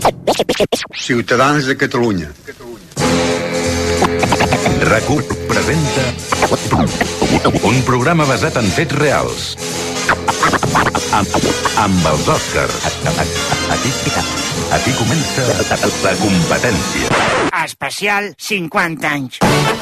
Ciutadans de Catalunya. RAC1 presenta un programa basat en fets reals amb els Òscars. Aquí comença la competència. Especial 50 anys.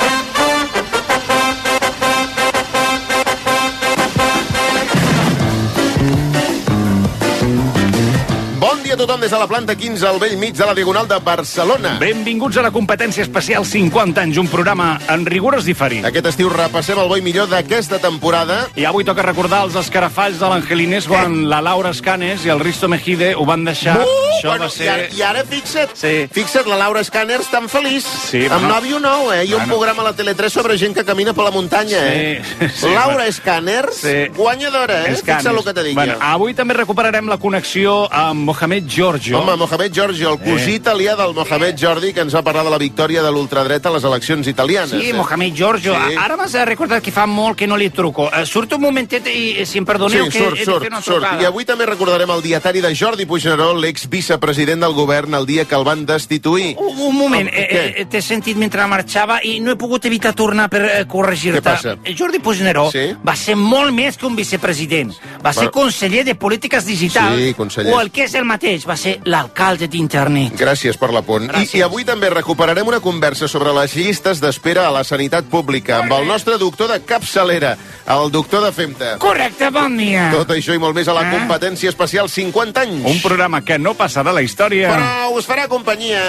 Bon dia a tothom des de la planta 15 al vell mig de la Diagonal de Barcelona. Benvinguts a la competència especial 50 anys, un programa en rigorós diferit. Aquest estiu repassem el bo i millor d'aquesta temporada. I avui toca recordar els escarafalls de l'Angelines quan la Laura Escanes i el Risto Mejide ho van deixar. Això Bueno, va ser... I ara fixa't, Sí. fixa't, la Laura Escanes tan feliç, Sí, amb bueno. nòvio nou, I un programa a la Tele3 sobre gent que camina per la muntanya, Sí, Laura bueno. Escaners, Sí. guanyadora, Escanes. Fixa el que te dic Bueno, jo. avui també recuperarem la connexió amb Mohamed Giorgio. Home, Mohamed Giorgio, el cosí italià del Mohamed Jordi, que ens va parlar de la victòria de l'ultradreta a les eleccions italianes. Sí, Mohamed Giorgio. Sí. Ara m'has recordat que fa molt que no li truco. Surt un momentet i, si em perdoneu, Sí, que he de surt. fer una trucada. I avui també recordarem el dietari de Jordi Puigneró, l'ex-vicepresident del govern, el dia que el van destituir. Un moment, Què? t'he sentit mentre marxava i no he pogut evitar tornar per corregir-te. Què passa? Jordi Puigneró Sí? va ser molt més que un vicepresident. Va ser conseller de polítiques digitals. Sí, conseller. O el que és el mateix, va ser l'alcalde d'internet. Gràcies per l'apunt. I avui també recuperarem una conversa sobre les llistes d'espera a la sanitat pública amb el nostre doctor de capçalera, el doctor de Femta. Correcte, bon dia. Tot això i molt més a la competència especial 50 anys. Un programa que no passarà a la història. Però us farà companyia.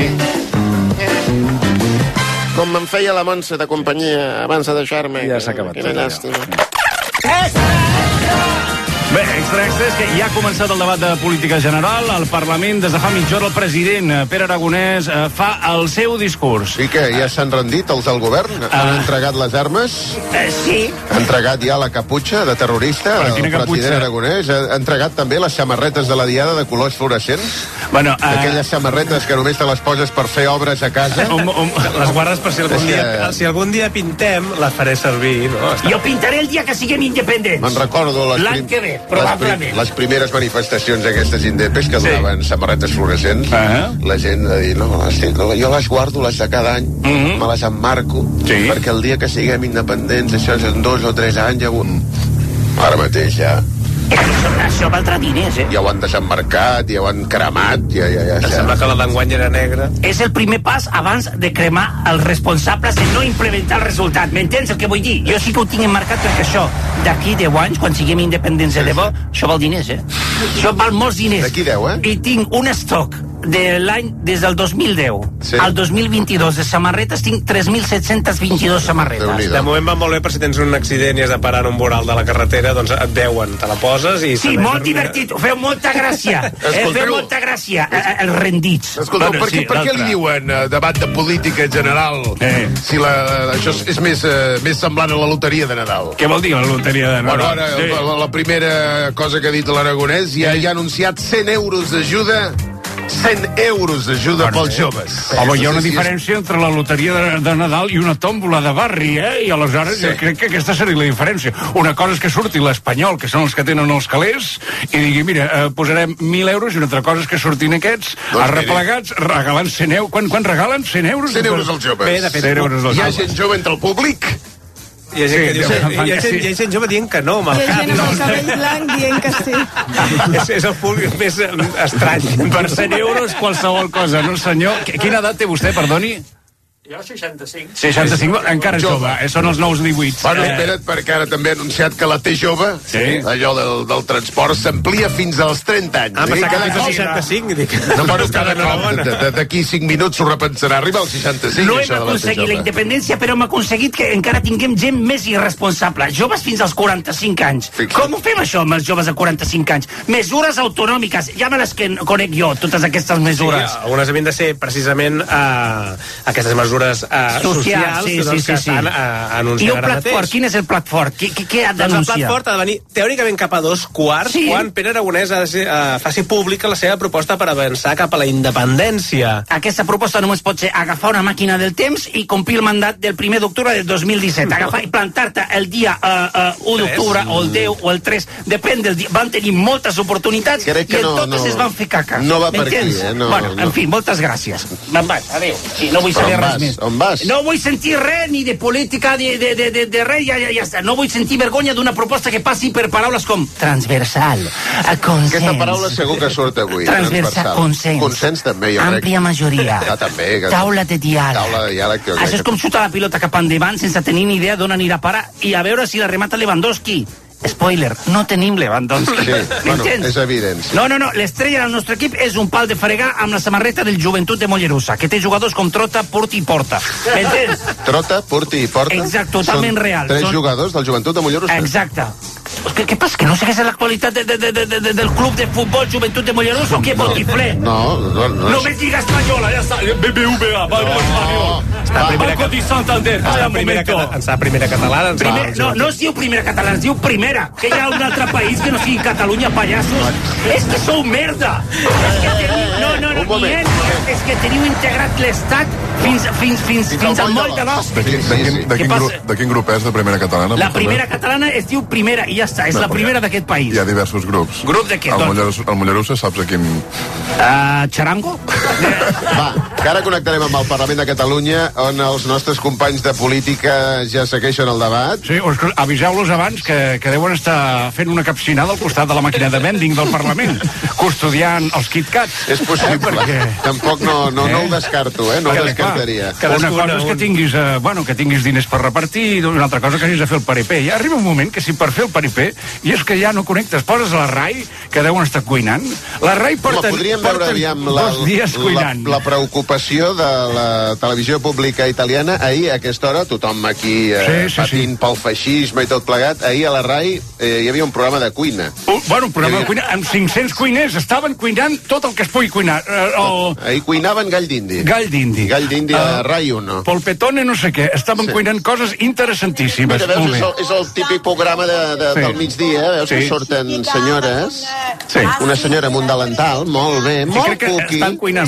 Com me'n feia la Montse de companyia abans de deixar-me. Ja s'ha acabat Quina tot allò. llàstima. Bé, extra és que ja ha començat el debat de política general al Parlament. Des de fa mitja hora el president Pere Aragonès fa el seu discurs. I què, ja s'han rendit els del govern? Han entregat les armes? Sí. Ha entregat ja la caputxa de terrorista? Però El quina caputxa? president Aragonès ha entregat també les samarretes de la diada de colors fluorescents? Bueno, Aquelles samarretes que només te les poses per fer obres a casa? Les guardes per si algun, És que- dia, si algun dia pintem, les faré servir, no? Jo pintaré el dia que siguem independents. Me'n recordo L'any que ve, probablement. les primeres manifestacions d'aquestes indepes que donaven samarretes fluorescents. La gent de dir, no, jo les guardo, les de cada any, me les emmarco, Sí. perquè el dia que siguem independents, això és en 2 o 3 anys, ara mateix ja Això valdrà diners, ja ho han desemmarcat, ja ho han cremat, ja. Em sembla que la d'enguany era negra. És el primer pas abans de cremar els responsables de no implementar el resultat. M'entens el que vull dir? Jo sí que ho tinc emmarcat perquè això, d'aquí 10 anys, quan siguem independents de debò, això val diners, Això val molts diners. D'aquí 10, I tinc un estoc de l'any des del 2010 Sí. al 2022 de samarretes, tinc 3.722 samarretes. Déu-n'hi-do. De moment va molt bé per si tens un accident i has de parar en un voral de la carretera, doncs et deuen, te la poses i... Sí, molt divertit, ho feu molta gràcia. Escolteu. Feu molta gràcia, els rendits. Escolteu, Bueno, sí, per què l'altre. li diuen debat de política general si això és més semblant a la loteria de Nadal? Què vol dir la loteria de Bueno, Nadal? ara, la primera cosa que ha dit l'Aragonès, ja ha anunciat 100 euros d'ajuda 100 euros d'ajuda pels joves. Home, hi ha una No sé si és- diferència entre la loteria de Nadal i una tòmbola de barri, I aleshores jo crec que aquesta seria la diferència. Una cosa és que surti l'Espanyol, que són els que tenen els calés, i digui, mira, posarem 1.000 euros, i una altra cosa és que surtin aquests, Doncs arreplegats, regalant 100 euros. Quan regalen 100 euros? 100 euros als joves. Bé, de fet, 100 euros als Hi ha joves. gent jove entre el públic? Hi ha gent Sí, que diu... sí, Hi ha gent jove dient que no, Hi ha Malcat. gent amb el cabell blanc dient que sí. És el públic més estrany. Per 100 euros qualsevol cosa, no senyor? Quina edat té vostè, perdoni? Jo 65. 65, encara és jove, són els nous 18. Bueno, espera't, perquè ara també ha anunciat que la T jove, Sí. allò del transport, s'amplia fins als 30 anys. Ah, pensava que Cada fins als cop- 65. Dic, No, bueno, cada enhorabona. cop, d'aquí 5 minuts s'ho repensarà. Arriba als 65, No hem això de la T aconseguit la jove. independència, però hem aconseguit que encara tinguem gent més irresponsable. Joves fins als 45 anys. Fixa't. Com ho fem, això, amb els joves de 45 anys? Mesures autonòmiques. Ja me les que conec jo, totes aquestes mesures. Sí, algunes havien de ser precisament aquestes mesures mesures socials que estan anunciant ara mateix. I el plat fort, quin és el plat fort? Què ha d'anunciar? Doncs el plat fort ha de venir teòricament cap a 2:15, quan Pere Aragonès faci pública la seva proposta per avançar cap a la independència. Aquesta proposta només pot ser agafar una màquina del temps i complir el mandat del 1 d'octubre del 2017. Agafar i plantar-te el dia 1 d'octubre o el 10 o el 3, depèn del dia. Van tenir moltes oportunitats i en totes es van fer caca. No va per aquí, Bueno, en fi, moltes gràcies. Me'n vaig, adéu. Sí, no vull saber res més. On vas? No vull sentir res, ni de política, de res, ja està. No vull sentir vergonya d'una proposta que passi per paraules com transversal, consens. Aquesta paraula segur que surt avui. Transversal, consens. Consens també, jo crec. Àmplia majoria. També. Taula de diàleg. Taula de diàleg. Això és com xutar la pilota cap endavant sense tenir ni idea d'on anirà a parar i a veure si la remata Lewandowski. Spoiler, no tenim Lewandowski. Sí, bueno, és evident. No, l'estrella del nostre equip és un pal de fregar amb la samarreta del Joventut de Mollerussa, que té jugadors com Trota, Purti i Porta. M'entens? Trota, Purti i Porta? Exacte, totalment real. Són 3 jugadors del Joventut de Mollerussa? Exacte. Què passa? Que no segueix l'actualitat del club de futbol Joventut de Mollerussa o què vol dir ple? No. Només lliga espanyola, ja està. BBVA, Banco Espanyol. Banco de Santander. Està primera catalana. No es diu primera catalana, es diu primera. Que hi ha un altre país que no sigui Catalunya, pallassos. És que sou merda. És que teniu integrat l'Estat fins al moll de l'os. De quin grup és de primera catalana? La primera catalana es diu primera i ja està, és la primera d'aquest país. Hi ha diversos grups. Grup de què? El Mollerussa saps a quin... Charango? Va, que ara connectarem amb el Parlament de Catalunya, on els nostres companys de política ja segueixen el debat. Sí, aviseu-los abans que deuen estar fent una capcinada al costat de la màquina de vending del Parlament, custodiant els KitKats. És possible. Tampoc no ho descarto, no ho descartaria. Una cosa és que tinguis diners per repartir, i una altra cosa que hagis de fer el paripé. Ja arriba un moment que si per fer el paripé, i és que ja no connectes, poses la RAI, que deuen estar cuinant. La RAI porten 2 dies cuinant. La preocupació de la televisió pública italiana, ahir a aquesta hora, tothom aquí patint pel feixisme i tot plegat, ahir a la RAI hi havia un programa de cuina. Un programa de cuina amb 500 cuiners, estaven cuinant tot el que es pugui cuinar. Ahir cuinaven gall d'indi. Gall d'indi. Gall d'indi a RAI 1. Polpetone no sé què, estaven cuinant coses interessantíssimes. Mira, veus, és el típic programa del migdia, veus que surten senyores, una senyora amb un delantal, molt bé, molt cuqui. Estan cuinant.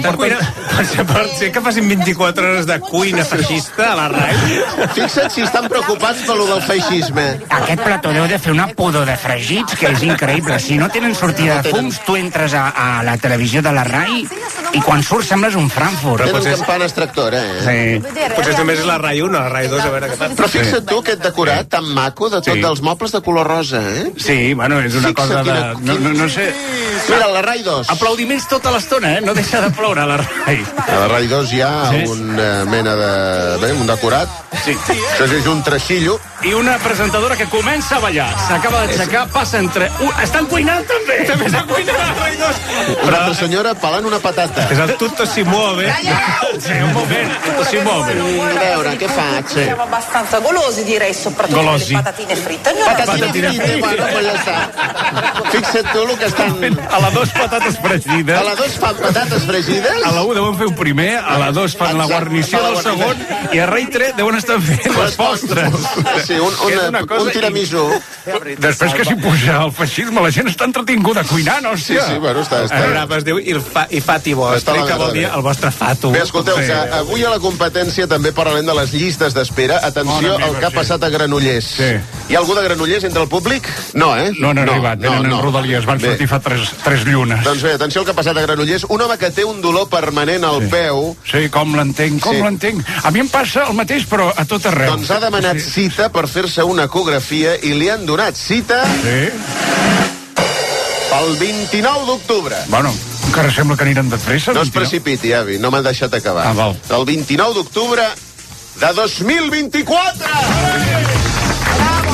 Per ser que facin 24 hores de cuina feixista a la RAI. Fixa't si estan preocupats per lo del feixisme. Aquest plató deu de fer una pudor de fregits que és increïble. Si no tenen sortida de fums, tu entres a la televisió de la RAI i quan surts sembles un Frankfurt. Tenen campana extractora, Potser només és la RAI 1, la RAI 2, a veure què passa. Però fixa't tu aquest decorat tan maco de tot dels mobles de color rosa, Sí, bueno, és una cosa de... No sé... Mira, la RAI 2. Aplaudiments tota l'estona, no deixa de ploure a la RAI. A la RAI 2 hi ha una mena de... un decorat. Sí. Això és un treixillo. I una presentadora que comença a ballar. S'acaba d'aixecar, passa entre... Estan cuinant també! També estan cuinant a la RAI 2! Una altra senyora pelant una patata. És el tutto si muove. Sí, un moment, tutto si muove. A veure, què faig? Siamo abbastanza golosi, direi, soprattutto Golosi. le patatine fritte. Patatine fritte, bueno, pues ja està. Fixa't tu el que estan... A la 2 patates fregides. A la 2 fan patates fregides? A la 1 deuen fer un primer, a la 2 fan la guarnició del segon, i a RAI 3 deuen estar fent les postres. Sí, un tiramisú. Després que s'hi puja el feixisme, la gent està entretinguda cuinant, hòstia. Sí, bueno, està... El programa es diu I fati vostre, que vol dir el vostre fato. Bé, escolteu, que avui a la competència també parlarem de les llistes d'espera. Atenció al que ha passat a Granollers. Hi ha algú de Granollers entre el públic? No, No han arribat, venen en Rodalies, van sortir fa 3 llunes. Doncs bé, atenció al que ha passat a Granollers. Un home que té un dolor permanent al peu. Sí, com l'entenc. A mi em passa el mateix, però a tot arreu. Doncs ha demanat cita per fer-se una ecografia i li han donat cita pel 29 d'octubre. Bueno, encara sembla que aniran de pressa. No es precipiti, avi, no m'han deixat acabar. Val. El 29 d'octubre de 2024!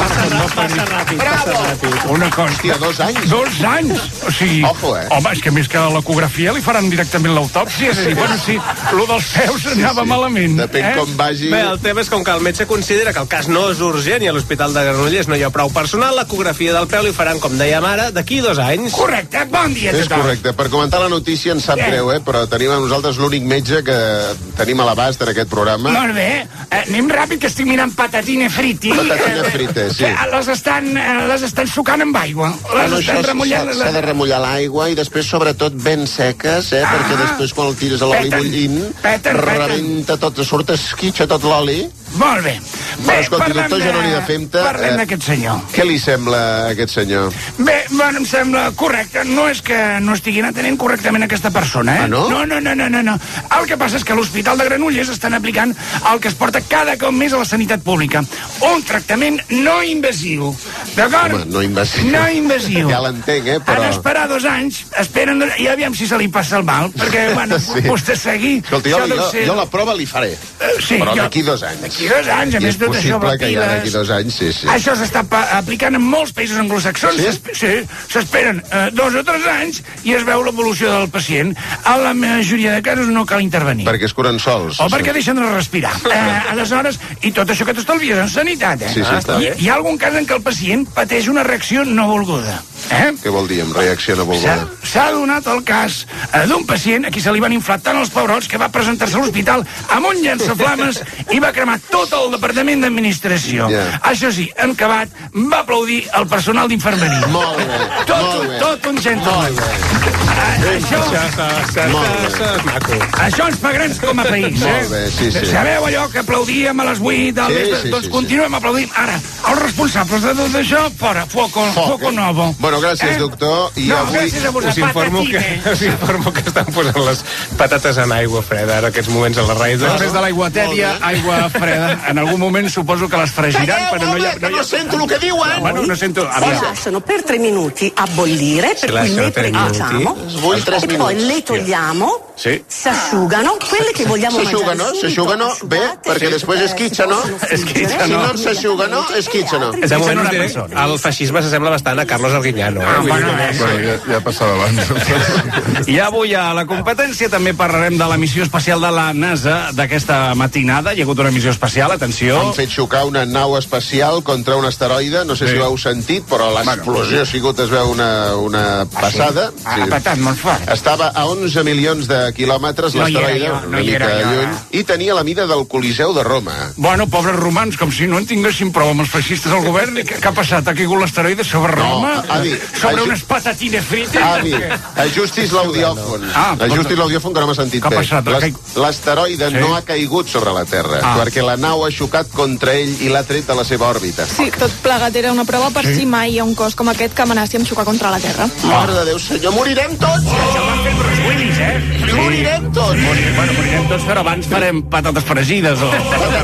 Passa ràpid. Una cosa... Hòstia, 2 anys. 2 anys! O sigui... Ojo, Home, és que més que l'ecografia li faran directament l'autòpsia. És a dir, bueno, sí, lo dels peus anava malament. Depèn com vagi. Bé, el tema és com que el metge considera que el cas no és urgent i a l'Hospital de Granollers no hi ha prou personal, l'ecografia del peu li faran, com dèiem ara, d'aquí 2 anys. Correcte, bon dia a És tothom. correcte. Per comentar la notícia ens sap greu, però tenim a nosaltres l'únic metge que tenim a l'abast en aquest programa. Molt bé, anem ràpid que estic mirant patatine friti. Patatine frites, sí. Les estan sucant amb aigua. Les estan remullant. S'ha de remullar l'aigua i després, sobretot, ben seques, perquè després quan el tires a l'oli bullint, rebenta tot, surt esquitxa tot l'oli. Molt bé. Però, escolti, doctor Jeroni de Femta... Parlem d'aquest senyor. Què li sembla a aquest senyor? Bé, bueno, em sembla correcte. No és que no estiguin atenent correctament aquesta persona, Ah, no? No. El que passa és que a l'Hospital de Granollers estan aplicant el que es porta cada cop més a la sanitat pública. Un tractament no invasiu. D'acord? Home, no invasiu. No invasiu. Ja l'entenc, però... Han d'esperar 2 anys, esperen i aviam si se li passa el mal, perquè, bueno, vostè seguir... Escolti, jo la prova li faré, sí, però d'aquí 2 anys. D'aquí 2 anys, a més tot això va possible que ja d'aquí 2 anys, sí. Això s'està aplicant en molts països anglosaxons. Sí, s'esperen 2 o 3 anys i es veu l'evolució del pacient. A la majoria de casos no cal intervenir. Perquè es curen sols. O perquè deixen de respirar. Aleshores, i tot això que t'estalvies en sanitat, Sí, està bé. Hi ha algun cas en què el pacient pateix una reacció no volguda. Què vol dir amb reacció no volguda? S'ha donat el cas d'un pacient a qui se li van inflar tant els pebrots que va presentar-se a l'hospital amb un llançaflames i va cremar tot el departament d'administració. Això sí, en acabat, va aplaudir el personal d'infermeria. Molt bé, tot un gentleman. Això ens fa grans com a país, Molt bé, sí. Sabeu allò que aplaudíem a les 8? Doncs continuem aplaudint. Ara, els responsables de tot això, fora, foco novo. Bueno, gràcies, doctor. I gràcies a vosaltres. Us informo que estan posant les patates en aigua freda ara aquests moments a la ràdio. Després de l'aigua tèbia, aigua freda. En algun moment suposo que les fregiran, però no hi ha... No sento el que diuen! Bueno, no sento... Si lasciano per 3 minuti a bollire, per cui le precociamo e poi le togliamo, si asciugano, quelle che vogliamo mangiare. S'asciugano, bé, perquè després esquitxano. Si no s'asciugano, esquitxano. De moment us diré, el feixisme s'assembla bastant a Carlos Arguiñano. Ja passava abans. I avui a la competència també parlarem de la missió espacial de la NASA d'aquesta matinada. Hi ha hagut una missió espacial, atenció. Han fet xocar una nau espacial contra un asteroide, no sé si ho heu sentit, però l'explosió ha sigut, es veu, una passada. Ha patat molt fort. Estava a 11 milions de quilòmetres l'asteroide, una mica lluny, i tenia la mida del Coliseu de Roma. Bueno, pobres romans, com si no en tinguessin prou amb els feixistes al govern. Què ha passat? Ha caigut l'asteroide sobre Roma? Sobre unes patatines frites? Ajustis l'audiòfon. Ajustis l'audiòfon, que no m'ha sentit bé. L'asteroide no ha caigut sobre la Terra, perquè la nau ha xocat contra ell i l'ha tret de la seva òrbita. Sí, tot plegat era una prova per si mai hi ha un cos com aquest que amenaci amb xocar contra la Terra. Mare de Déu, senyor, morirem tots! Això ho han fet Bruce Willis, Morirem tots! Morirem tots, però abans farem patates fregides o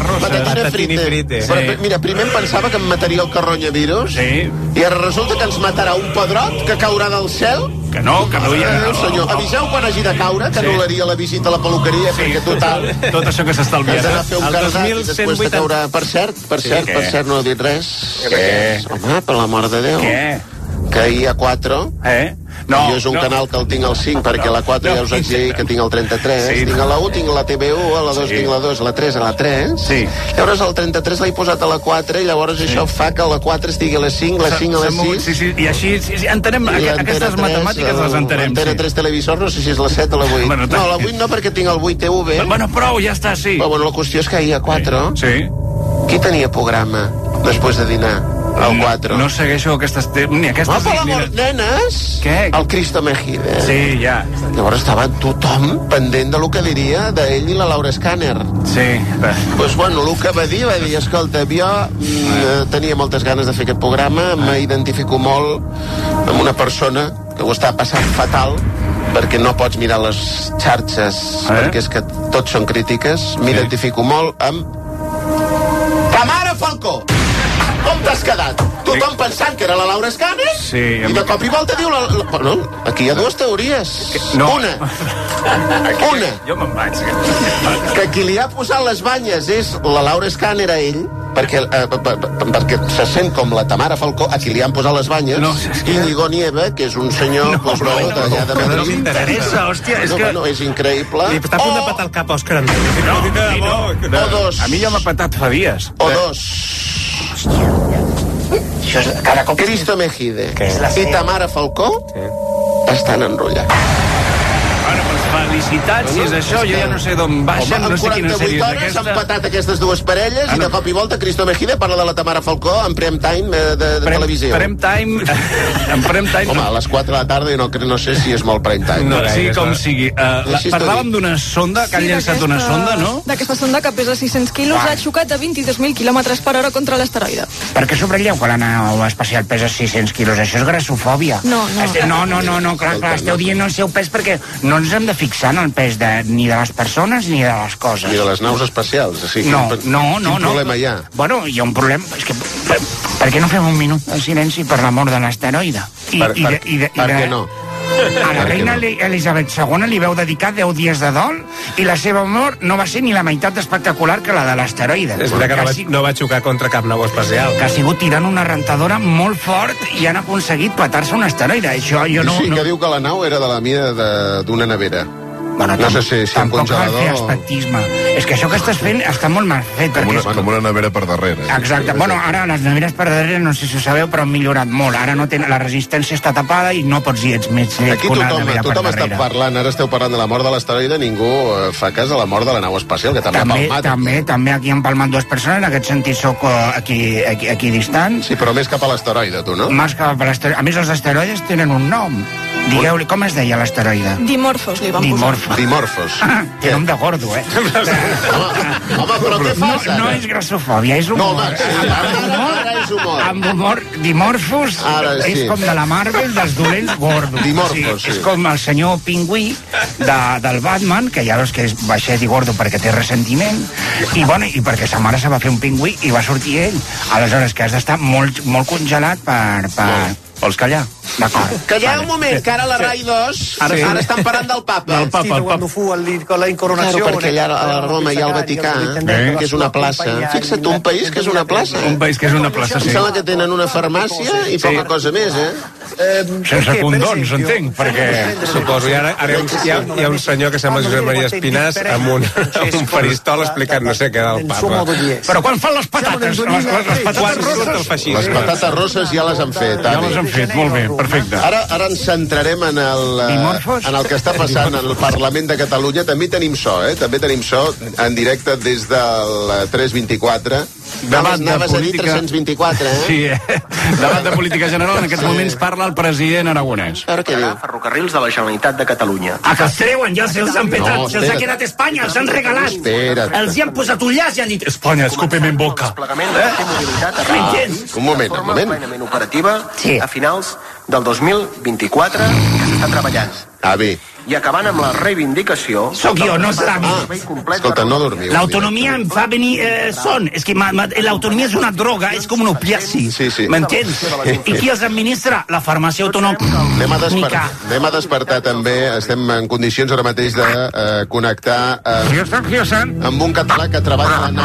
patatina frita. Però, mira, primer em pensava que em mataria el carronyavirus i ara resulta que ens matarà un pedrot que caurà del cel. Que no hi ha... Senyor, aviseu quan hagi de caure, que anul·laria la visita a la peluqueria, perquè total... Tot això que s'estalvia. Has d'anar a fer un cardat i després de caure... Per cert, no ha dit res. Què? Home, per l'amor de Déu. Què? Que ahir a 4... No, jo és un canal que el tinc al 5, perquè a la 4 ja us vaig dir que tinc el 33. Tinc a la 1, tinc la TV1, a la 2 tinc la 2, a la 3 a la 3. Llavors el 33 l'he posat a la 4 i llavors això fa que la 4 estigui a la 5, la 5 a la 6. I així entenem, aquestes matemàtiques les entenem. L'Antena 3 televisor, no sé si és la 7 o la 8. No, la 8 no, perquè tinc el 8 TV. Bueno, prou, ja està, sí. Però bueno, la qüestió és que ahir a 4... Qui tenia programa després de dinar? El 4. No segueixo aquestes... Ni aquestes... Per l'amor, nenes! Què? El Cristo Mejide. Sí, ja. Llavors estava tothom pendent de lo que diria d'ell i la Laura Scanner. Sí. Pues bueno, el que va dir, escolta, jo tenia moltes ganes de fer aquest programa, m'identifico molt amb una persona que ho està passant fatal, perquè no pots mirar les xarxes, perquè és que tots són crítiques. M'identifico molt amb Tamara Falcó. Com t'has quedat? Tothom pensant que era la Laura Scanner? Sí. I de cop i volta diu... Bueno, aquí hi ha dues teories. Una. Jo me'n vaig. Que qui li ha posat les banyes és la Laura Scanner a ell, perquè se sent com la Tamara Falcó, a qui li han posat les banyes, Íñigo Nieva, que és un senyor d'allà de Madrid. No m'interessa, hòstia, és que... És increïble. Li està a punt de patar el cap a Òscar Andreu. O dos. A mi ja m'ha patat fa dies. O dos. Cristo Mejide i Tamara Falcó estan enrotllats. Bueno, doncs felicitats, si és això, jo ja no sé d'on baixen, no sé quina sèrie és aquesta. En 48 hores s'han patat aquestes dues parelles i de cop i volta Cristo Mejide parla de la Tamara Falcó en prime time de televisió. Prime time... En prime time... Home, a les 4 de la tarda no sé si és molt prime time. No, sigui com sigui. Parlàvem d'una sonda, que han llançat una sonda, no? D'aquesta sonda que pesa 600 quilos ha xocat a 22.000 km per hora contra l'asteroide. Per què subratlleu que la nau espacial pesa 600 quilos? Això és grassofòbia. No, clar, esteu dient el seu pes perquè no ens hem de fixar en el pes ni de les persones ni de les coses. Ni de les naus espacials. Quin problema hi ha? Bueno, hi ha un problema. És que, per què no fem un minut de silenci per la mort de l'asteroide? Per què no? A la reina Elisabet II li veu dedicar 10 dies de dol i la seva mort no va ser ni la meitat espectacular que la de l'asteroide. És veritat que no va xocar contra cap nau espacial. Que ha sigut tirant una rentadora molt fort i han aconseguit petar-se un asteroide. Això jo no... Sí, que diu que la nau era de la mida d'una nevera. Bueno, no sé si un congelador... Tampoc cal fer aspectisme. És que això que estàs fent està molt mal fet. Com una nevera per darrere. Exacte. Bueno, ara les neveres per darrere, no sé si ho sabeu, però han millorat molt. Ara no la resistència està tapada i no pots dir ets més lleig que una nevera per darrere. Tothom està parlant, ara esteu parlant de la mort de l'asteroide, ningú fa cas de la mort de la nau espacial, que també ha palmat. També aquí han palmat dues persones, en aquest sentit soc aquí distant. Sí, però més cap a l'asteroide, tu, no? Més cap a l'asteroide. A més, els asteroides tenen un nom. Digueu-li, com es deia l'asteroide? Dimorphos, li van posar. Dimorphos. Que nom de gordo, Home, però què fas, ara? No és grassofòbia, és humor. No, ara és humor. Amb humor, Dimorphos és com de la Marvel dels dolents gordos. Dimorphos, sí. És com el senyor Pingüí del Batman, que ja veus que és baixet i gordo perquè té ressentiment, i perquè sa mare se va fer un pingüí i va sortir ell. Aleshores, que has d'estar molt congelat per... Vols callar? D'acord. Calleu un moment, que ara la RAI 2 ara estan parlant del papa. Quando fu la incoronazione. Claro, perquè allà a Roma hi ha el Vaticà, que és una plaça. Fixa't, un país que és una plaça. Un país que és una plaça, sí. Em sembla que tenen una farmàcia i poca cosa més, Sense condons, entenc, perquè... Suposo, i ara hi ha un senyor que sembla Josep Maria Espinàs amb un faristol explicant no sé què del papa. Però quan fan les patates? Les patates rosses ja les han fet, ja les han fet, molt bé, perfecte. Ara ens centrarem en el que està passant en el Parlament de Catalunya. També tenim so, També tenim so en directe des del 324. Anaves a dir 324, Sí, debat de política general. En aquests moments parla el president aragonès. Ara què diu? Ferrocarrils de la Generalitat de Catalunya. Que els treuen, ja se'ls han petat, se'ls ha quedat Espanya, els han regalat. Els hi han posat un llaç i han dit Espanya, escúpeme en boca. Un moment. Plenament operativa a finals del 2024 que s'està treballant. Bé. I acabant amb la reivindicació... Sóc jo, no serà mi. Escolta, no dormiu. L'autonomia em fa venir son. És que l'autonomia és una droga, és com un opiaci. Sí. M'entens? I qui els administra? La farmàcia autonòmica. Anem a despertar també. Estem en condicions ara mateix de connectar amb un català que treballa a la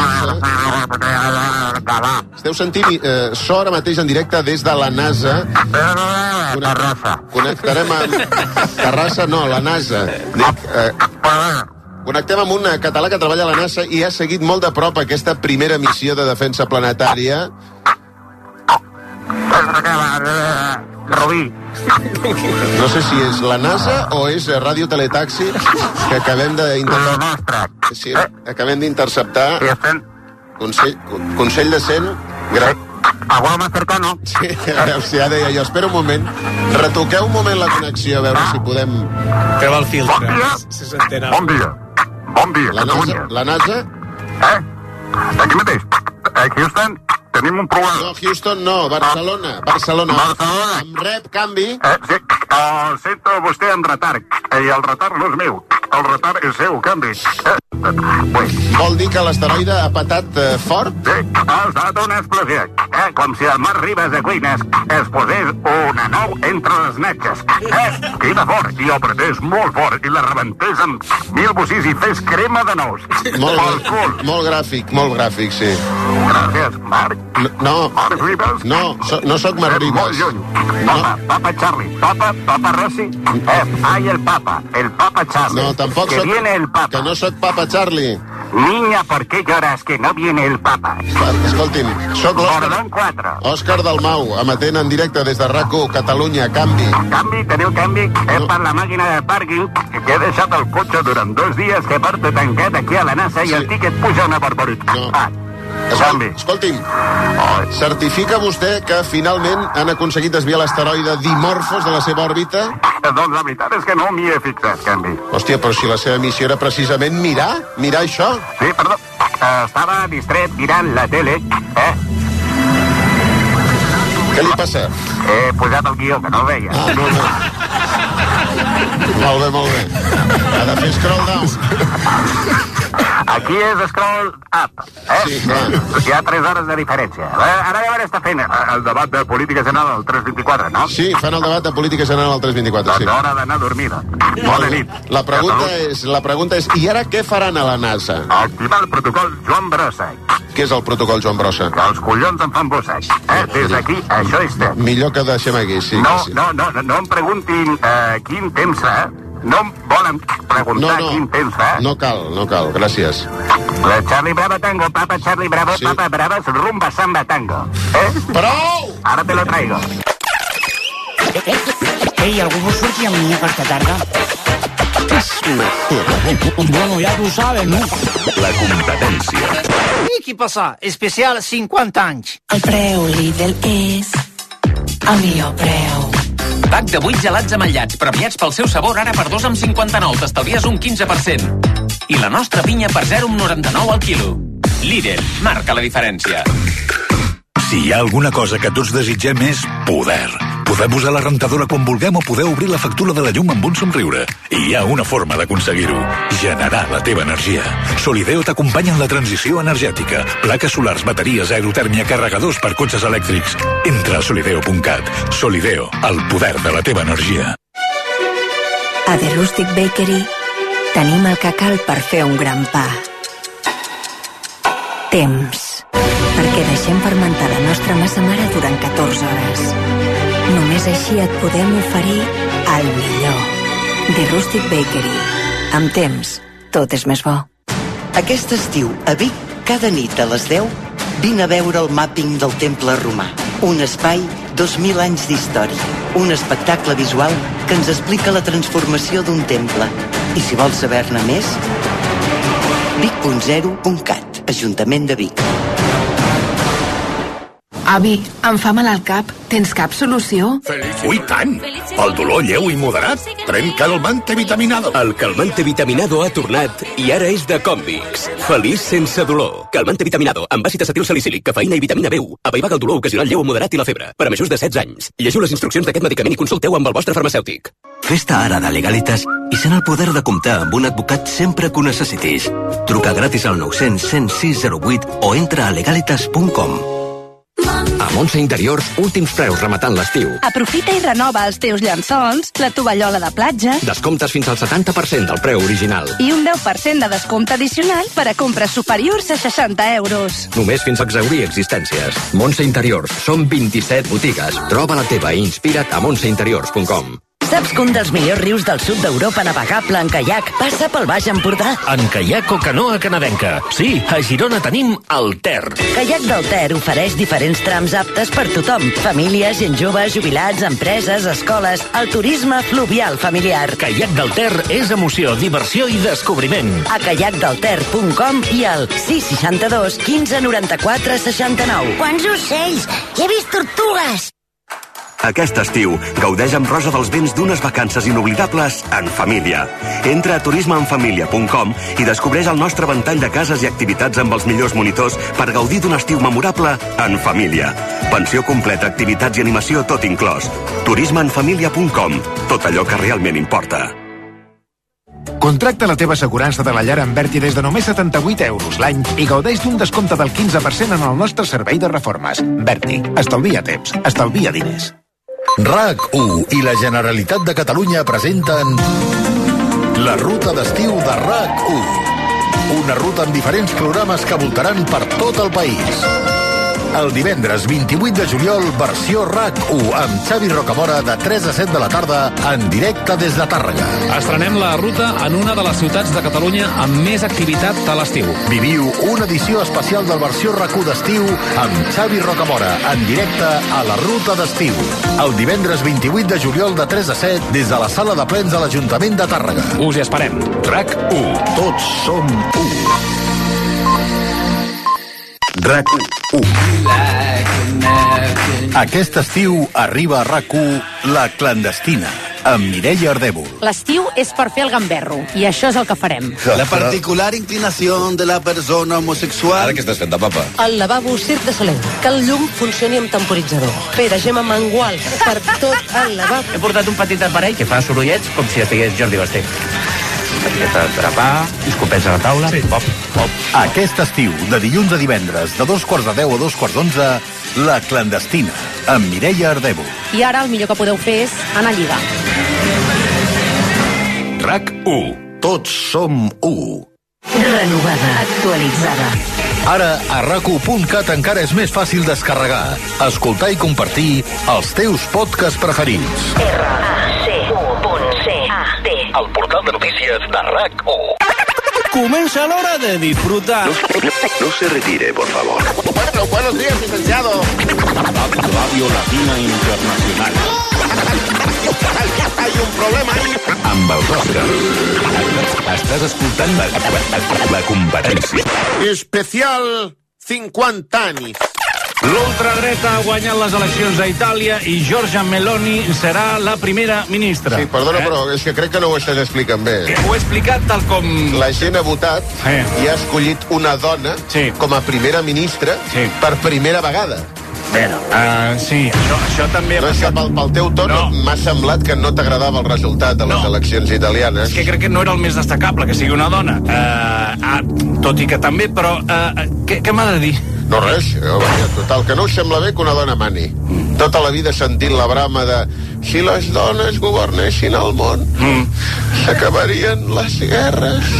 NASA. Esteu sentint so ara mateix en directe des de la NASA. Connectarem amb Terrassa, no, la NASA. Connectem amb un català que treballa a la NASA i ha seguit molt de prop aquesta primera missió de defensa planetària. No sé si és la NASA o és Radio Teletaxi que acabem d'interceptar. Consell de Cent. Agua más cercano. Sí, a veure, si ja deia jo, espera un moment, retoqueu un moment la connexió, a veure si podem... Treu el filtre. Bon dia, Catalunya. La NASA? Aquí mateix. Houston, tenim un problema. No, Houston no, Barcelona. Amb rep, canvi. Sí, sento vostè amb retard. I el retard no és meu. El retard és seu, canvi. Vol dir que l'asteroide ha patat fort? Sí, ha estat una explosió. Com si el Marc Ribas de Cuines es posés una nou entre les natges. Crida fort i apretés molt fort i la rebentés amb 1000 bocís i fes crema de nous. Molt gràfic, sí. Gràcies, Marc. No. Marc Ribas? No sóc Marc Ribas. Molt lluny. Papa Charlie. Papa Rossi. Ai, el Papa Charlie. No, tampoc sóc... Que viene el Papa. Que no sóc Papa Charlie. Niña, ¿por qué lloras que no viene el Papa? Escolti'm, sóc l'Òscar Dalmau, emetent en directe des de RAC1, Catalunya, Canvi. Canvi? Teniu canvi? És per la màquina de pàrquing que he deixat el cotxe durant 2 dies que porto tancat aquí a la NASA i el tiquet puja una barbaritat. Escolti'm, certifica vostè que finalment han aconseguit desviar l'asteroide Dimorphos de la seva òrbita? Doncs la veritat és que no m'hi he fixat, Canvi. Hòstia, però si la seva missió era precisament mirar això. Sí, perdó, estava distret mirant la tele, Què li passa? He posat el guió, que no el veia. Molt bé. Ha de fer scroll down. Aquí és scroll up, Sí, clar. Hi ha 3 hores de diferència. Ara ja està fent el debat de política general al 324, no? Sí, fan el debat de política general al 324, sí. Doncs hora d'anar dormida. Bona nit. La pregunta és, i ara què faran a la NASA? Activar el protocol Joan Brossa. Què és el protocol Joan Brossa? Que els collons em fan bossa. Des d'aquí, això és temps. Millor que deixem aquí, sí. No em preguntin quin temps fa. No em volen preguntar quin temps fa. No cal, gràcies. La Charlie Bravo Tango, Papa Charlie Bravo, sí. Papa Bravas, rumba samba tango. Prou! Ara te lo traigo. Ei, algú vol sortir amb mi aquesta tarda? Bueno, ja tu sabes, no? La competència. I què passa? Especial 50 anys. El preu Lidl és el millor preu. Pack de 8 gelats ametllats, premiats pel seu sabor, ara per 2 amb 59, t'estalvies un 15%. I la nostra pinya per 0,99 al quilo. Lidl, marca la diferència. Si hi ha alguna cosa que tots desitgem és poder. Poder posar la rentadora quan vulguem o poder obrir la factura de la llum amb un somriure. I hi ha una forma d'aconseguir-ho. Generar la teva energia. Solideo t'acompanya en la transició energètica. Plaques solars, bateries, aerotèrmia, carregadors per cotxes elèctrics. Entra a solideo.cat. Solideo, el poder de la teva energia. A The Rustic Bakery tenim el que cal per fer un gran pa. Temps. Perquè deixem fermentar la nostra massa mare durant 14 hores. Només així et podem oferir el millor. The Rustic Bakery. Amb temps, tot és més bo. Aquest estiu, a Vic, cada nit a les 10, vine a veure el màpping del Temple Romà. Un espai, 2.000 anys d'història. Un espectacle visual que ens explica la transformació d'un temple. I si vols saber-ne més, vic.0.cat, Ajuntament de Vic. Avi, em fa mal al cap. Tens cap solució? Ui, tant! El dolor lleu i moderat. Pren Calmante Vitaminado. El Calmante Vitaminado ha tornat i ara és de Convix. Feliç sense dolor. Calmante Vitaminado amb àcid acetil salicílic, cafeïna i vitamina B1. Apaivaga el dolor ocasional lleu o moderat i la febre. Per a majors de 16 anys. Llegiu les instruccions d'aquest medicament i consulteu amb el vostre farmacèutic. Fes-te ara de Legalitas i sent el poder de comptar amb un advocat sempre que ho necessitis. Truca gratis al 900 106 08 o entra a legalitas.com. A Montse Interiors, últims preus rematant l'estiu. Aprofita i renova els teus llençols, la tovallola de platja... Descomptes fins al 70% del preu original. I un 10% de descompte addicional per a compres superiors a 60 euros. Només fins a exhaurir existències. Montse Interiors. Són 27 botigues. Troba la teva i inspira't a montseinteriors.com. Saps que un dels millors rius del sud d'Europa navegable en caiac passa pel Baix Empordà? En caiac o canoa canadenca. Sí, a Girona tenim el Ter. Caiac del Ter ofereix diferents trams aptes per tothom. Famílies, gent jove, jubilats, empreses, escoles, el turisme fluvial familiar. Caiac del Ter és emoció, diversió i descobriment. A caiacdelter.com i al 662 15 94 69. Quants ocells! He vist tortugues! Aquest estiu, gaudeix amb Rosa dels Vents d'unes vacances inoblidables en família. Entra a turismeenfamilia.com i descobreix el nostre ventall de cases i activitats amb els millors monitors per gaudir d'un estiu memorable en família. Pensió completa, activitats i animació, tot inclòs. turismeenfamilia.com. Tot allò que realment importa. Contracta la teva assegurança de la llar amb Berti des de només 78 euros l'any i gaudeix d'un descompte del 15% en el nostre servei de reformes. Berti, estalvia temps, estalvia diners. RAC1 i la Generalitat de Catalunya presenten la ruta d'estiu de RAC1. Una ruta amb diferents programes que voltaran per tot el país. El divendres 28 de juliol, versió RAC1 amb Xavi Rocamora de 3 a 7 de la tarda en directe des de Tàrrega. Estrenem la ruta en una de les ciutats de Catalunya amb més activitat a l'estiu. Viviu una edició especial del versió RAC1 d'estiu amb Xavi Rocamora en directe a la ruta d'estiu. El divendres 28 de juliol de 3 a 7 des de la sala de plens de l'Ajuntament de Tàrrega. Us hi esperem. RAC1. Tots som u. RAC1. Aquest estiu arriba a RAC1 La Clandestina, amb Mireia Ardèvol. L'estiu és per fer el gamberro, i això és el que farem. La particular inclinació de la persona homosexual... Ara què estàs fent de papa? El lavabo Circ de Soleil, que el llum funcioni amb temporitzador. Pere, Gemma, mangual, per tot el lavabo. He portat un petit aparell que fa sorollets com si estigués Jordi Basté. Etiqueta de trapar, escopets a la taula, sí. Pop, pop. Aquest estiu, de dilluns a divendres, de 2:10 a 2:11, La Clandestina, amb Mireia Ardèvol. I ara el millor que podeu fer és anar a lligar. RAC1. Tots som u. Renovada, actualitzada. Ara, a RAC1.cat encara és més fàcil descarregar, escoltar i compartir els teus podcasts preferits. RAC1.cat. El portal de notícies de RAC1. Comença l'hora de disfrutar. No se retire, por favor. Bueno, buenos días, licenciado. Radio Latina Internacional. Hay un problema ahí. Amb el Òscar. Estàs escoltant la competència. Especial 50 anys. L'ultradreta ha guanyat les eleccions a Itàlia i Giorgia Meloni serà la primera ministra. Sí, perdona, però és que crec que no ho estàs explicant bé. Ho he explicat tal com... La gent ha votat i ha escollit una dona com a primera ministra per primera vegada. Bueno, sí, això també... No, és que pel teu to m'ha semblat que no t'agradava el resultat de les eleccions italianes. És que crec que no era el més destacable, que sigui una dona. Tot i que també, però... Què m'ha de dir? No, res, total, que no us sembla bé que una dona mani. Tota la vida sentint la brama de si les dones governessin el món, s'acabarien les guerres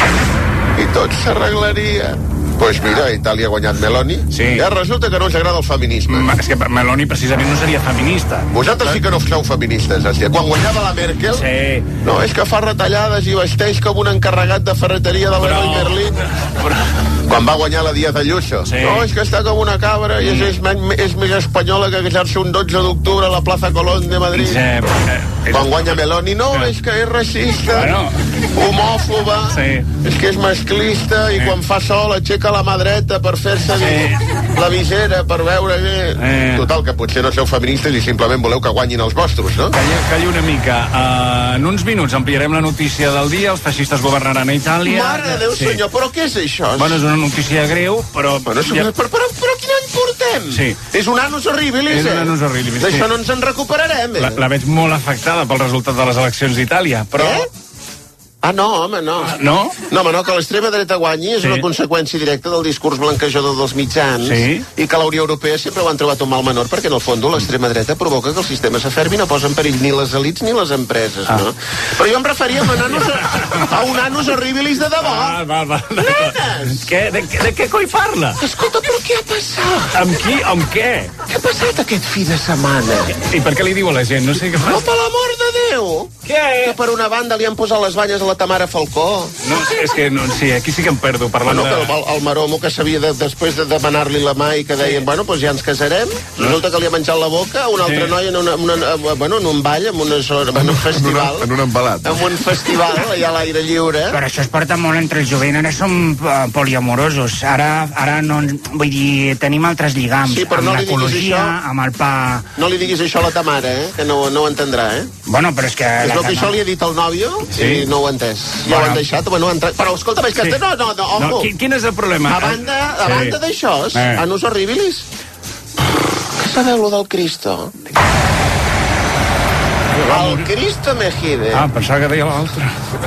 i tot s'arreglaria. Doncs mira, Itàlia ha guanyat Meloni. Ja resulta que no us agrada el feminisme. És que Meloni precisament no seria feminista. Vosaltres sí que no sou feministes, Àsia. Quan guanyava la Merkel... No, és que fa retallades i vesteix com un encarregat de ferreteria de l'Heroi Merlin. Quan va guanyar la Díaz Ayuso. No, és que està com una cabra i és més espanyola que queixar-se un 12 d'octubre a la Plaza Colón de Madrid. Quan guanya Meloni, no, és que és racista, homòfoba, és que és masclista i quan fa sol aixeca la mà dreta per fer-se la visera, per veure bé. Total, que potser no sou feministes i simplement voleu que guanyin els vostres, no? Calli una mica. En uns minuts ampliarem la notícia del dia. Els feixistes governaran a Itàlia. Mare de Déu, senyor, però què és això? Bueno, és una notícia greu, però... Però quin any portem? Sí. És un anus horribilis, És un anus horribilis, D'això no ens en recuperarem, La veig molt afectada pel resultat de les eleccions d'Itàlia, però... Ah, no, home, no. No? No, home, no, que l'extrema dreta guanyi és una conseqüència directa del discurs blanquejador dels mitjans i que la Unió Europea sempre ho han trobat un mal menor perquè, en el fons, l'extrema dreta provoca que el sistema s'afermi i no posa en perill ni les elits ni les empreses, no? Però jo em referia a un anus horribilis de debò. Nenes! De què coi parla? Escolta, però què ha passat? Amb qui? Amb què? Què ha passat aquest fi de setmana? I per què li diu a la gent? No sé què fa. No, per l'amor de Déu! Què? Que per una banda li han posat les banyes a la Tamara Falcó. No, és que sí, aquí sí que em perdo parlant de... El Maromo que sabia després de demanar-li la mà i que deien, bueno, doncs ja ens casarem, resulta que li ha menjat la boca a un altre noi en un ball, en un festival. En un embalat. En un festival, allà a l'aire lliure. Però això es porta molt entre el jovent, ara som poliamorosos, ara no, vull dir, tenim altres lligams, amb l'ecologia, amb el pa... No li diguis això a la Tamara, que no ho entendrà, Bueno, però és que... És el que això li ha dit el nòvio i no ho ha entès. Ja ho han deixat, però escolta, veig que... No, ojo. Quin és el problema? A banda d'això, anus horribilis, què sabeu lo del Cristo? El Cristo Mejide. Ah, pensava que deia l'altre.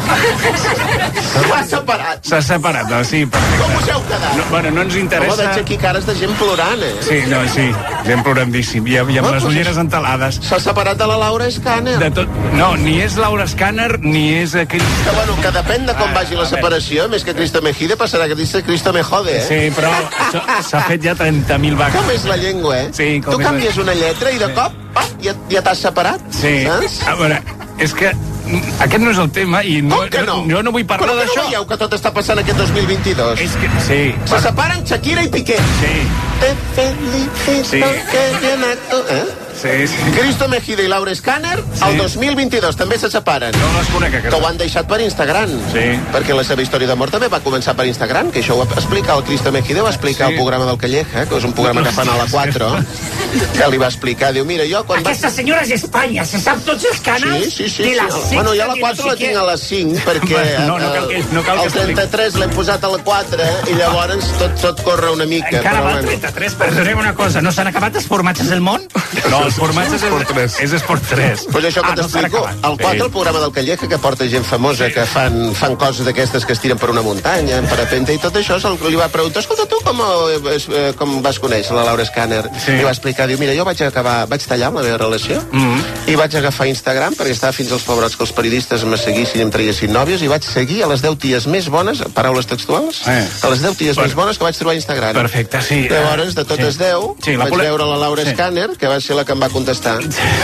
S'ha separat. S'ha separat, no? Sí. Com us heu quedat? No ens interessa... Home, veig aquí cares de gent plorant, Sí, gent plorandíssim. I amb les ulleres entelades. S'ha separat de la Laura Scanner. No, ni és Laura Scanner, ni és Cristo. Que depèn de com vagi la separació, més que Cristo Mejide passarà que Cristo Mejode, Sí, però s'ha fet ja 30.000 vegades. Com és la llengua, Sí, tu canvies una lletra i de cop, ja t'has separat. Sí. Saps? A veure, és que aquest no és el tema i jo no vull parlar d'això. Però no veieu que tot està passant aquest 2022? És que, sí. Se separen Shakira i Piqué. Sí. Te felicito que bien acto... Sí. Cristo Mejide i Laura Scanner el 2022 també se separen. No les conec, que ho han deixat per Instagram. Sí. Perquè la seva història d'amor també va començar per Instagram, que això ho va explicar el Cristo Mejide, ho va explicar el programa del Calleja, que és un programa que fan a la 4, que li va explicar, diu, mira, jo... Aquesta senyora és Espanya, se sap tots els canals de la 6. Bueno, jo a la 4 la tinc a les 5, perquè el 33 l'hem posat a la 4 i llavors tot corre una mica. Encara va el 33, perdoneu una cosa, no s'han acabat els formatges del món? No, els formatges és Esport 3. Pues això que t'explico, el 4, el programa del Calleja, que porta gent famosa que fan coses d'aquestes que es tiren per una muntanya, en parapente i tot això, li va preguntar, escolta, tu com vas conèixer la Laura Scanner? Li va explicar, diu, mira, jo vaig tallar amb la meva relació i vaig agafar Instagram, perquè estava fins als pebrots que els periodistes me seguissin i em traguessin nòvios, i vaig seguir a les 10 ties més bones, paraules textuals, a les 10 ties més bones que vaig trobar a Instagram. Perfecte, sí. Llavors, de totes 10, vaig veure la Laura Scanner, que va ser la que em va contestar.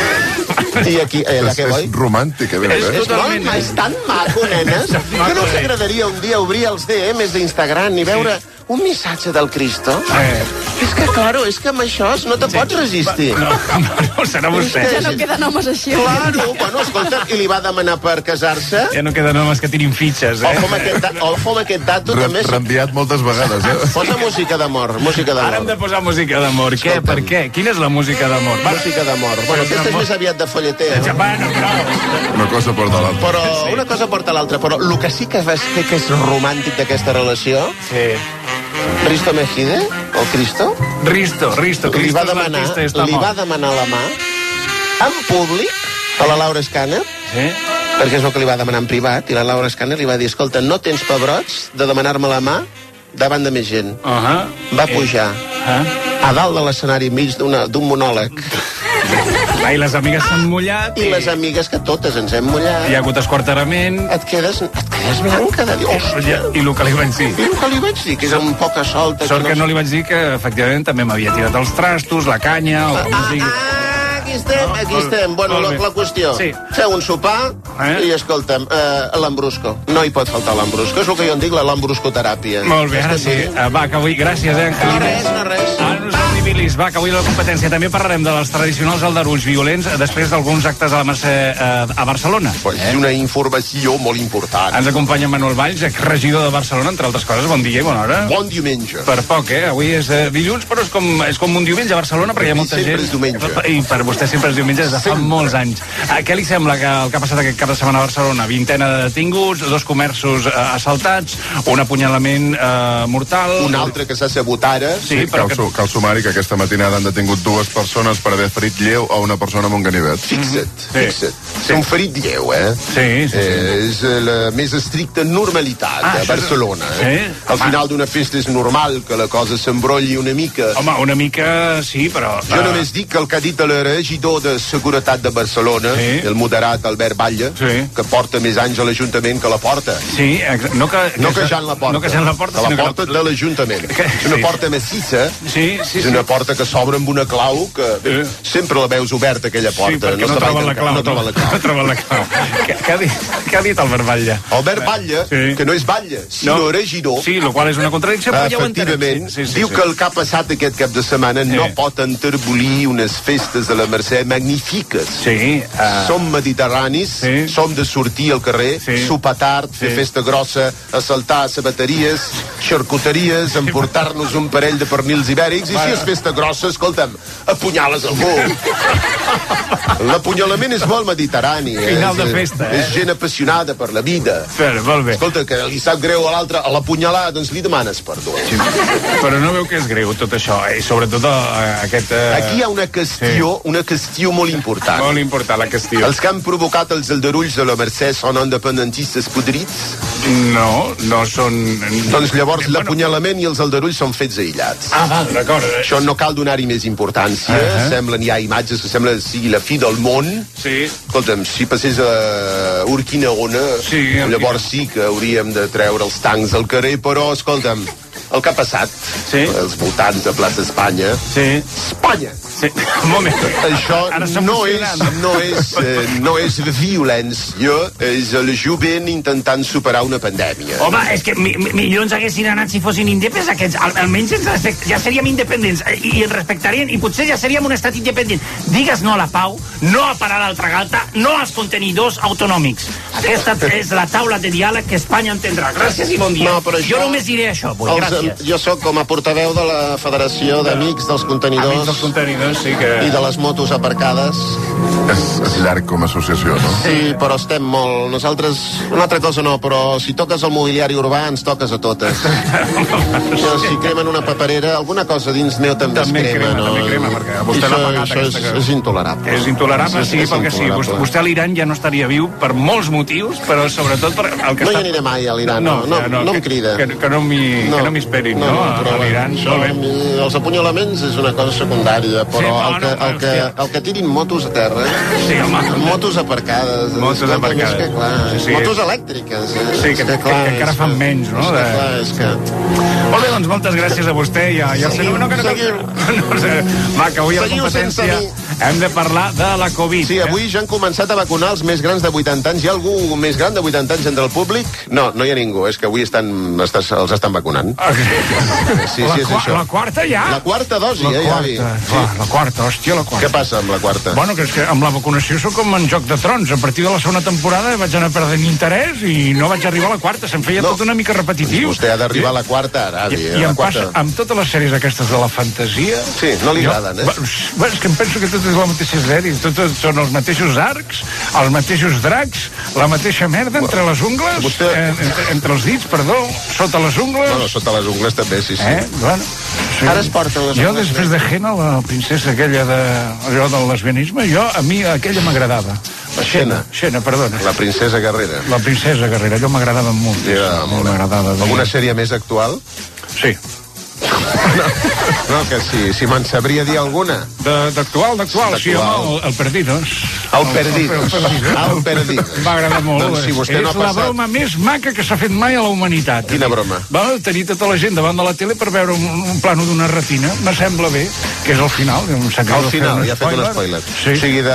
I aquí, allà que vull. És romàntic, és tan maco, nenes, que no us agradaria un dia obrir els DMs d'Instagram i veure un missatge del Cristo? És que, claro, és que amb això no te pots resistir. No, serà vostè. Ja no queden homes així. Claro, bueno, escolta, i li va demanar per casar-se. Ja no queden homes que tirin fitxes, Ojo amb aquest dato, també. Reenviat moltes vegades, Posa música d'amor, Ara hem de posar música d'amor. Què? Per què? Quina és la música d'amor? Música d'amor. Bueno, aquesta és més aviat de folleter. Una cosa porta l'altra. Però una cosa porta l'altra. Però el que sí que és romàntic d'aquesta relació... Cristo Mejide, o Cristo? Risto. Li va demanar la mà en públic a la Laura Scanner, perquè és el que li va demanar en privat, i la Laura Scanner li va dir, escolta, no tens pebrots de demanar-me la mà davant de més gent. Va pujar a dalt de l'escenari enmig d'un monòleg. I les amigues s'han mullat. I les amigues, que totes ens hem mullat. Hi ha hagut esquarterament. Et quedes blanca de dir, I el que li vaig dir. Que és un poc solta. Sort que no li vaig dir que, efectivament, també m'havia tirat els trastos, la canya... Aquí estem. Bueno, la qüestió. Feu un sopar i, escolta'm, l'embrusco. No hi pot faltar l'embrusco. És el que jo en dic, la lambruscoteràpia. Molt bé, ara sí. Va, que avui... Gràcies, No res. Ara no som ni bilis. Va, que avui la competència. També parlarem de les tradicionals aldarulls violents després d'alguns actes a la Mercè a Barcelona. És una informació molt important. Ens acompanya Manuel Valls, regidor de Barcelona, entre altres coses. Bon dia i bona hora. Bon diumenge. Per poc, Avui és dilluns, però és com un diumenge a Barcelona, perquè hi ha molta gent... Sempre és diumenge. I per vostè sempre és diumenge des de fa molts anys. Què li sembla el que ha passat aquest cap de setmana a Barcelona? 20 de detinguts, 2 comerços assaltats, un apunyalament mortal... Un altre que s'ha sabut ara. Sí, cal sumar-hi que aquesta matinada han detingut 2 persones per haver ferit lleu a una persona amb un ganivet. Fixa't. Un ferit lleu, És la més estricta normalitat a Barcelona. Al final d'una festa és normal que la cosa s'embrolli una mica. Home, una mica sí, però... Jo només dic que el que ha dit el regidor de Seguretat de Barcelona, el moderat Albert Batlle, que porta més anys a l'Ajuntament que la porta. Sí, no que ja en la porta. Que la porta de l'Ajuntament. És una porta massissa, és una porta que s'obre amb una clau que sempre la veus oberta, aquella porta. Sí, no troben la clau. No troben la clau. Què ha dit Albert Batlle? Albert Batlle, que no és Batlle, sinó regidor. Sí, el qual és una contradicció, però ja ho entenem. Efectivament, diu que el que ha passat aquest cap de setmana no pot enterbolir unes festes de la Mercè magnífiques. Som mediterranis, som de sortir al carrer, sopar tard, fer festa grossa, assaltar sabateries, xarcuteries, emportar-nos un parell de pernils ibèrics, i si és festa grossa, escolta'm, apunyales algú. L'apunyalament és molt mediterrani. Final de festa, És gent apassionada per la vida. Molt bé. Escolta, que li sap greu a l'altre a l'apunyalar, doncs li demanes perdó. Però no veu que és greu tot això, i sobretot aquest... Aquí hi ha una qüestió molt important. Molt important, la qüestió. Els que han provocat els aldarulls de la Mercè són independentistes podrits? No, no són... Doncs llavors l'apunyalament i els aldarulls són fets aïllats. Val, d'acord. Això no cal donar-hi més importància. Semblen, hi ha imatges que sembla que sigui la fi del món. Sí. Escolta'm, si passés a Urquinaona, llavors sí que hauríem de treure els tancs al carrer, però, escolta'm, el que ha passat, els voltants de plaça Espanya, Espanya! Un moment. Això no és violència, és el jovent intentant superar una pandèmia. Home, és que milions haguessin anat si fossin independents aquests. Almenys ja seríem independents i ens respectarien i potser ja seríem un estat independent. Digues no a la pau, no a parar l'altra galta, no als contenidors autonòmics. Aquesta és la taula de diàleg que Espanya entendrà. Gràcies i bon dia. No, però jo només diré això, gràcies. Jo sóc com a portaveu de la Federació d'Amics dels Contenidors. Amics dels Contenidors, sí que... I de les motos aparcades. És llarg com a associació, no? Sí, però estem molt... Nosaltres, una altra cosa no, però si toques el mobiliari urbà ens toques a totes. Si cremen una paperera, alguna cosa dins meu també es crema, no? També crema, perquè vostè l'ha pagat aquesta cosa. És intolerable. És intolerable, sí, perquè sí. Vostè a l'Iran ja no estaria viu per molts motius, però sobretot per el que no hi aniré mai a l'Iran, no em crida. Que no m'hi esperin, no? A l'Iran, els apunyalaments és una cosa secundària, però el que tirin motos a terra, motos aparcades, motos elèctriques, sí, que encara fan menys, no? Molt bé, doncs moltes gràcies a vostè. Va, que avui a la competència hem de parlar de la Covid. Sí, avui ja han començat a vacunar els més grans de 80 anys. Hi ha algú més gran de 80 anys entre el públic? No hi ha ningú, és que avui els estan vacunant. Sí, és això. La quarta ja? La quarta dosi, La quarta, hòstia, la quarta. Què passa amb la quarta? Bueno, que és que amb la vacunació sóc com en Joc de Trons. A partir de la segona temporada vaig anar perdent interès i no vaig arribar a la quarta. Se'm feia tot una mica repetitiu. Vostè ha d'arribar a la quarta ara, I em passa amb totes les sèries aquestes de la fantasia. Sí, no li agraden, És que em penso que tot és la mateixa sèrie. Tots són els mateixos arcs, els mateixos dracs, la mateixa merda entre les ungles, entre els dits, perdó, sota les ungles. No, sota les ungles també, sí. Bueno, sí. Ara es porten les ungles. Jo després de Jena, la princesa aquella del lesbianisme, a mi aquella m'agradava. La Xena. Xena, perdona. La princesa guerrera. La princesa guerrera, allò m'agradava molt. M'agradava. Alguna sèrie més actual? Sí. No, que si me'n sabria dir alguna. D'actual, sí, home, el Perdidos. El Perdidos. Va agradar molt. Doncs si vostè no ha passat... És la broma més maca que s'ha fet mai a la humanitat. Quina broma? Va tenir tota la gent davant de la tele per veure un plano d'una retina. Me sembla bé, que és el final. Al final, ja ha fet un spoiler. Sí. O sigui,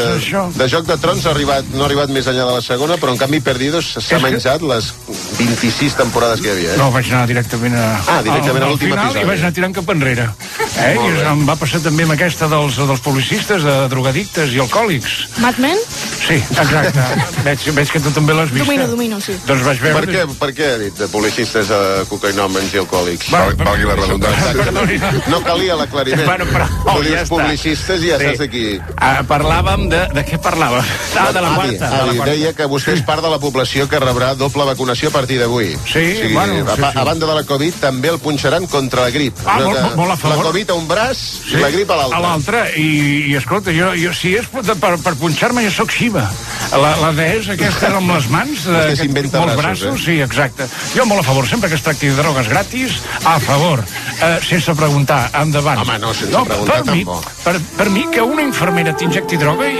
de Joc de Trons no ha arribat més enllà de la segona, però en canvi Perdidos s'ha menjat les 26 temporades que hi havia. No, vaig anar directament a l'últim episodi. I vaig anar tirant cap enrere. I em va passar també amb aquesta dels policistes, de drogadictes i alcohòlics. Mad Men? Sí, exacte. Veig que tu també l'has vist. Domino, sí. Doncs vaig veure... Per què ha dit de policistes a cocainòmens i alcohòlics? Valgui la redundància. No calia l'aclariment. Però ja està. Policistes i ja saps aquí. Parlàvem de què parlàvem? De la quarta. Deia que vostè és part de la població que rebrà doble vacunació a partir d'avui. Sí, bueno... A banda de la Covid, també el punxaran contra la grip. Molt a favor. La Covid a un braç i la grip a l'altre. A l'altre. I escolta, jo si és per punxar-me, jo sóc Xiva. La DS aquesta amb les mans, molts braços, sí, exacte. Jo molt a favor, sempre que es tracti de drogues gratis, a favor. Sense preguntar, endavant. Home, no, sense preguntar tampoc. Per mi, que una infermera t'injecti droga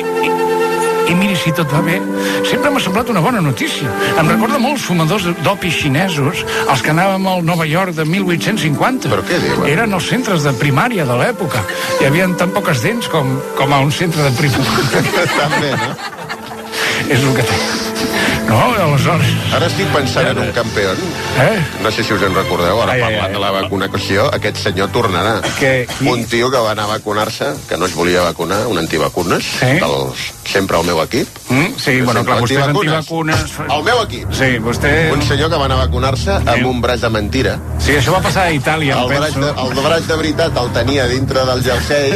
i miri si tot va bé, sempre m'ha semblat una bona notícia. Em recorda molts fumadors d'opi xinesos, els que anàvem al Nova York de 1850. Però què diuen? Eren els centres de primària de l'època. Hi havia tan poques dents com a un centre de primària. També, no? És el que té. No, aleshores... Ara estic pensant en un campió. No sé si us en recordeu, ara parlant de la vacunació, aquest senyor tornarà. Un tio que va anar a vacunar-se, que no es volia vacunar, un antivacunes, sempre al meu equip. Sí, bueno, clar, vostè és antivacunes... El meu equip. Sí, vostè... Un senyor que va anar a vacunar-se amb un braç de mentira. Sí, això va passar a Itàlia, em penso. El braç de veritat el tenia dintre del jersei.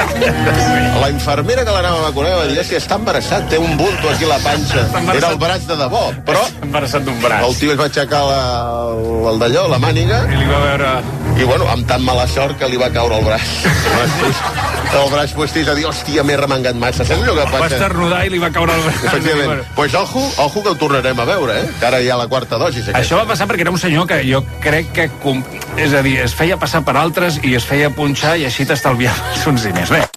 La infermera que l'anava a vacunar va dir, si està embarassat, té un bulto aquí a la panxa. Era el braç de debò, però... Embarassat d'un braç. El tio es va aixecar el d'allò, la màniga. I li va veure... I bueno, amb tan mala sort que li va caure el braç. El braç postís a dir, hòstia, m'he remengat massa. Saps allò que passa? Va esternudar i li va caure el braç. Efectivament. Pues ojo que ho tornarem a veure, que ara hi ha la quarta dosi. Això va passar perquè era un senyor que jo crec que... És a dir, es feia passar per altres i es feia punxar i així t'estalviaves uns diners. Bé.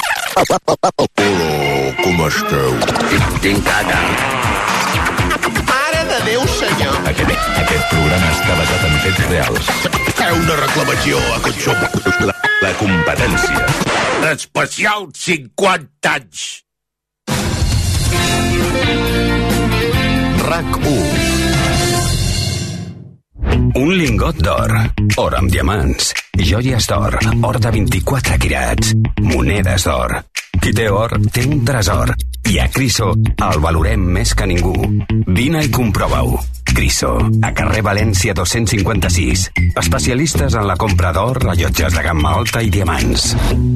Com esteu? Tinc caga. Mare de Déu, senyor. Aquest programa està basat en fets reals. Una reclamació a aquest xop. La competència. Especial 50 anys. RAC1. Un lingot d'or, or amb diamants, joies d'or, or de 24 quirats, monedes d'or. Qui té or, té un tresor. I a Criso el valorem més que ningú. Vine i comprova-ho. Criso, a carrer València 256. Especialistes en la compra d'or, rellotges de gamma alta i diamants.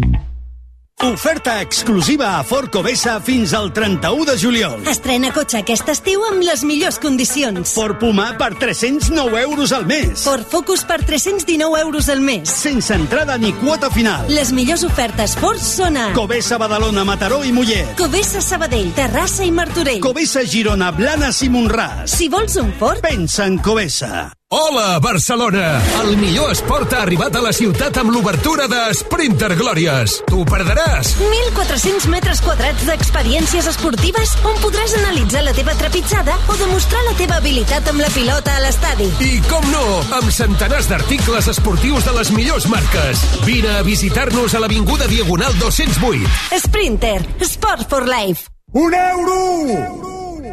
Oferta exclusiva a Ford Covesa fins al 31 de juliol. Estrena cotxe aquest estiu amb les millors condicions. Ford Puma per 309 euros al mes. Ford Focus per 319 euros al mes. Sense entrada ni quota final. Les millors ofertes Ford són a Covesa, Badalona, Mataró i Mollet. Covesa, Sabadell, Terrassa i Martorell. Covesa, Girona, Blanes i Montràs. Si vols un Ford, pensa en Covesa. Hola, Barcelona! El millor esport ha arribat a la ciutat amb l'obertura de Sprinter Glòries. T'ho perdràs! 1.400 metres quadrats d'experiències esportives on podràs analitzar la teva trepitjada o demostrar la teva habilitat amb la pilota a l'estadi. I, com no, amb centenars d'articles esportius de les millors marques. Vine a visitar-nos a l'Avinguda Diagonal 208. Sprinter, Sport for Life. €1!